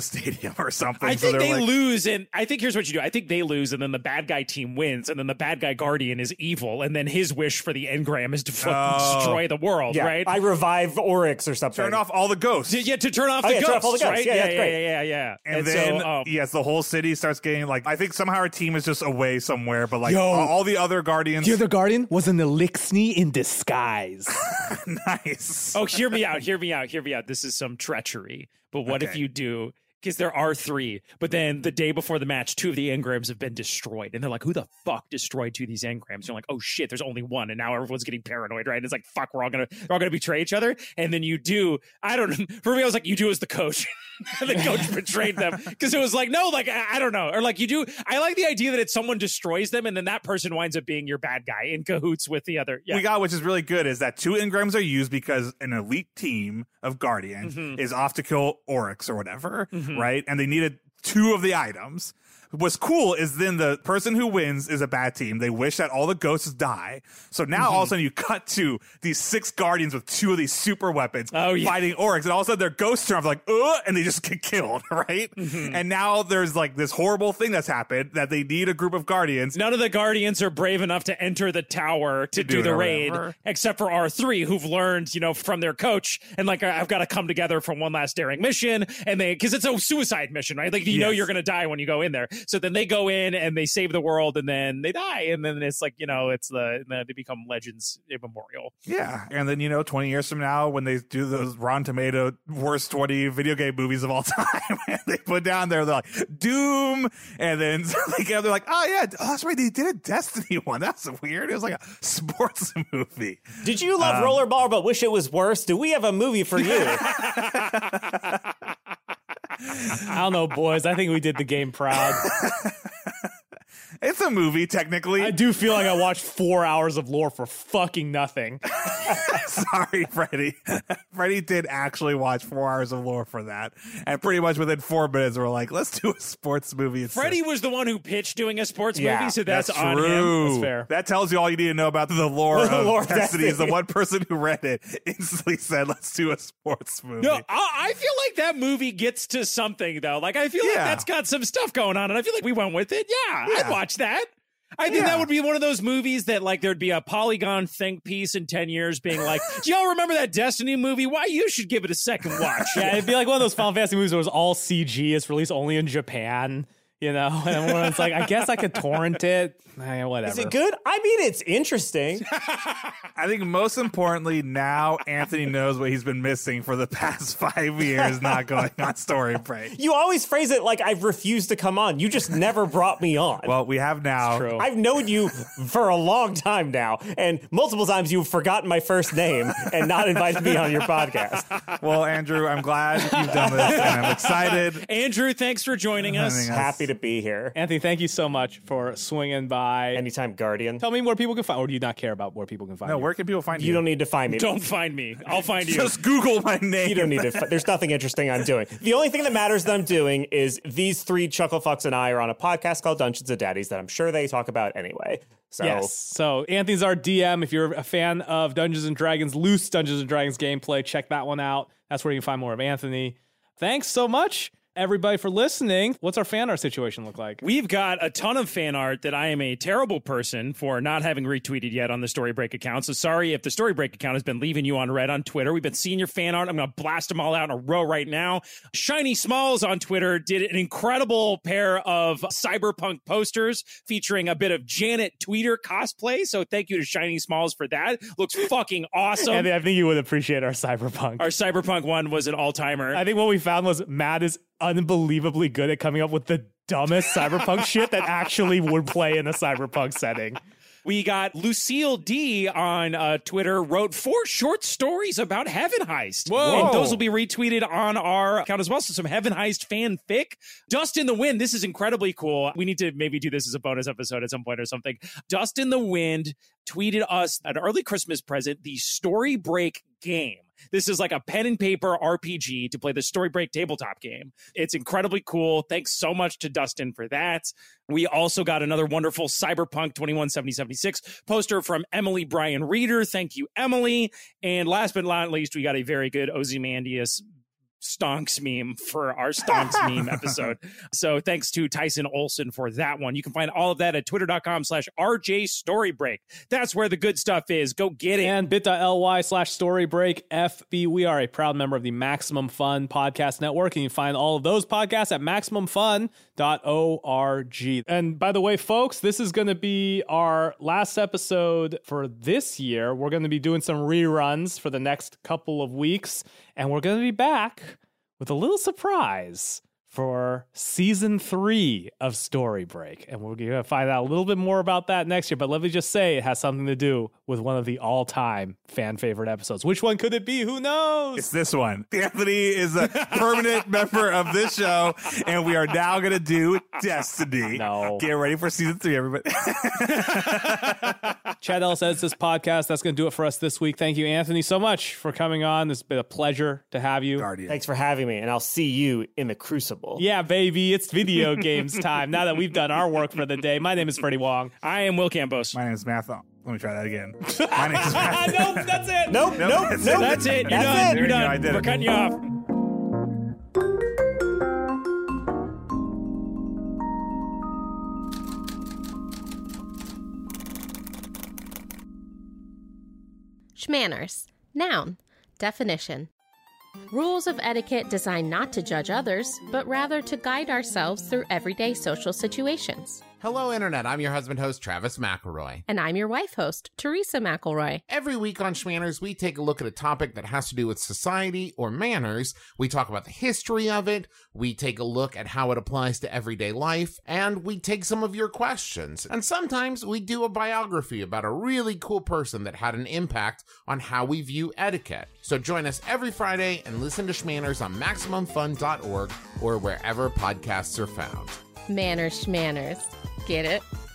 stadium or something. I so think they like, lose, and I think here's what you do. I think they lose, and then the bad guy team wins, and then the bad guy guardian is evil, and then his wish for the engram is to fucking Oh. destroy the world, Yeah, right? I revive Oryx or something. turn off all the ghosts. To- yeah, to turn off Oh, the yeah, ghosts, turn off all the ghosts. right? Yeah, yeah, that's yeah, great. yeah, yeah, yeah. And, then, so, um, yes, the whole city starts getting like, I think somehow our team is just away somewhere, but like Yo. all, all the other Guardians. The other Guardian was an Elixni in disguise. Nice. oh, hear me out, hear me out, hear me out. This is some treachery. But what if Okay. you do? Because there are three, but then the day before the match, two of the engrams have been destroyed, and they're like, "Who the fuck destroyed two of these engrams?" You're like, "Oh shit, there's only one," and now everyone's getting paranoid, right? It's like, "Fuck, we're all gonna, we're all gonna betray each other." And then you do, I don't know. For me, I was like, "You do as the coach." The coach betrayed them because it was like, no, like I, I don't know, or like you do. I like the idea that it's someone destroys them, and then that person winds up being your bad guy in cahoots with the other. Yeah, We got, which is really good, is that two engrams are used because an elite team of Guardians Mhm. is off to kill Oryx or whatever, Mhm. right? And they needed two of the items. What's cool is then the person who wins is a bad team. They wish that all the ghosts die. So now Mm-hmm. all of a sudden you cut to these six Guardians with two of these super weapons Oh, yeah. fighting Oryx, and all of a sudden their ghosts turn off like, uh, and they just get killed, right? Mm-hmm. And now there's like this horrible thing that's happened that they need a group of Guardians. None of the Guardians are brave enough to enter the tower to, To do do it the or raid, whatever. except for R three, who've learned, you know, from their coach, and like, I've got to come together for one last daring mission, and they, because it's a suicide mission, right? Like, you know, Yes. you're going to die when you go in there. So then they go in and they save the world, and then they die, and then it's like, you know, it's the, the they become legends immemorial. Yeah. And then, you know, twenty years from now, when they do those Rotten Tomato worst twenty video game movies of all time, they put down there, they're like, Doom. And then they get, they're like, oh, yeah, oh, that's right. They did a Destiny one. That's weird. It was like a sports movie. Did you love Um, Rollerball but wish it was worse? Do we have a movie for you? I don't know, boys. I think we did the game proud. It's a movie, technically. I do feel like I watched four hours of lore for fucking nothing. Sorry, Freddie. Freddie did actually watch four hours of lore for that. And pretty much within four minutes, we're like, let's do a sports movie. instead. Freddie was the one who pitched doing a sports Yeah, movie, so that's, That's on true. him. That's fair. That tells you all you need to know about the lore The of lore of Destiny. Is the Destiny. one person who read it instantly said, let's do a sports movie. No, I, I feel like that movie gets to something though. Like I feel like Yeah. that's got some stuff going on, and I feel like we went with it. Yeah, Yeah. I'd watch that. I think Yeah. that would be one of those movies that like there'd be a Polygon think piece in ten years being like, do y'all remember that Destiny movie? Why you should give it a second watch. Yeah, it'd be like one of those Final Fantasy movies where it was all C G. It's released only in Japan, you know? And when it's like, I guess I could torrent it. Eh, whatever. Is it good? I mean, it's interesting. I think most importantly, now Anthony knows what he's been missing for the past five years not going on Story Break. You always phrase it like I've refused to come on. You just never brought me on. Well, we have now. True. I've known you for a long time now, and multiple times you've forgotten my first name and not invited me on your podcast. Well, Andrew, I'm glad you've done this, and I'm excited. Andrew, thanks for joining us. Anything else? Happy to be here. Anthony, thank you so much for swinging by. Anytime, Guardian. Tell me where people can find, or do you not care about where people can find No, you? where can people find you? You don't need to find me. Don't find me. I'll find you. Just Google my name. You don't need to. fi- There's nothing interesting I'm doing. The only thing that matters that I'm doing is these three chuckle fucks and I are on a podcast called Dungeons and Daddies that I'm sure they talk about anyway. So Yes. So Anthony's our D M. If you're a fan of Dungeons and Dragons, loose Dungeons and Dragons gameplay, check that one out. That's where you can find more of Anthony. Thanks so much, everybody, for listening. What's our fan art situation look like? We've got a ton of fan art that I am a terrible person for not having retweeted yet on the Story Break account. So sorry if the Story Break account has been leaving you on red on Twitter. We've been seeing your fan art. I'm going to blast them all out in a row right now. Shiny Smalls on Twitter did an incredible pair of cyberpunk posters featuring a bit of Janet Tweeter cosplay. So thank you to Shiny Smalls for that. Looks fucking awesome. Anthony, I think you would appreciate our cyberpunk. Our cyberpunk one was an all-timer. I think what we found was Matt is unbelievably good at coming up with the dumbest cyberpunk shit that actually would play in a cyberpunk setting. We got Lucille D on uh, Twitter wrote four short stories about Heaven Heist. Whoa. And those will be retweeted on our account as well. So some Heaven Heist fanfic. Dust in the Wind. This is incredibly cool. We need to maybe do this as a bonus episode at some point or something. Dust in the Wind tweeted us an early Christmas present, the Story Break game. This is like a pen and paper R P G to play the Story Break tabletop game. It's incredibly cool. Thanks so much to Dustin for that. We also got another wonderful Cyberpunk twenty-one seventy seventy-six poster from Emily Bryan Reeder. Thank you, Emily. And last but not least, we got a very good Ozymandias stonks meme for our stonks meme episode. So thanks to Tyson Olson for that one. You can find all of that at twitter.com slash RJ Storybreak. That's where the good stuff is. Go get it. And bit.ly slash storybreak F B. We are a proud member of the Maximum Fun Podcast Network, and you can find all of those podcasts at maximum fun dot org. And by the way, folks, this is going to be our last episode for this year. We're going to be doing some reruns for the next couple of weeks, and we're going to be back with a little surprise for season three of Story Break. And we're going to find out a little bit more about that next year. But let me just say, it has something to do with one of the all-time fan favorite episodes. Which one could it be? Who knows? It's this one. Anthony is a permanent member of this show, and we are now going to do Destiny. No. Get ready for season three, everybody. Chad Ellis edits this podcast. That's going to do it for us this week. Thank you, Anthony, so much for coming on. It's been a pleasure to have you. Guardian. Thanks for having me, and I'll see you in the Crucible. Yeah, baby, it's video games time. Now that we've done our work for the day, my name is Freddie Wong. I am Will Campos. My name is Matt. Let me try that again. My name is Matt. Nope, that's it. Nope, nope, nope. that's nope. it. That's it. You're That's done. it. You're There you done. go, I did We're it. cutting you off. Schmanners. Noun. Definition. Rules of etiquette designed not to judge others, but rather to guide ourselves through everyday social situations. Hello, Internet. I'm your husband host, Travis McElroy. And I'm your wife host, Teresa McElroy. Every week on Schmanners, we take a look at a topic that has to do with society or manners. We talk about the history of it, we take a look at how it applies to everyday life, and we take some of your questions. And sometimes we do a biography about a really cool person that had an impact on how we view etiquette. So join us every Friday and listen to Schmanners on maximum fun dot org or wherever podcasts are found. Manners, schmanners. Get it?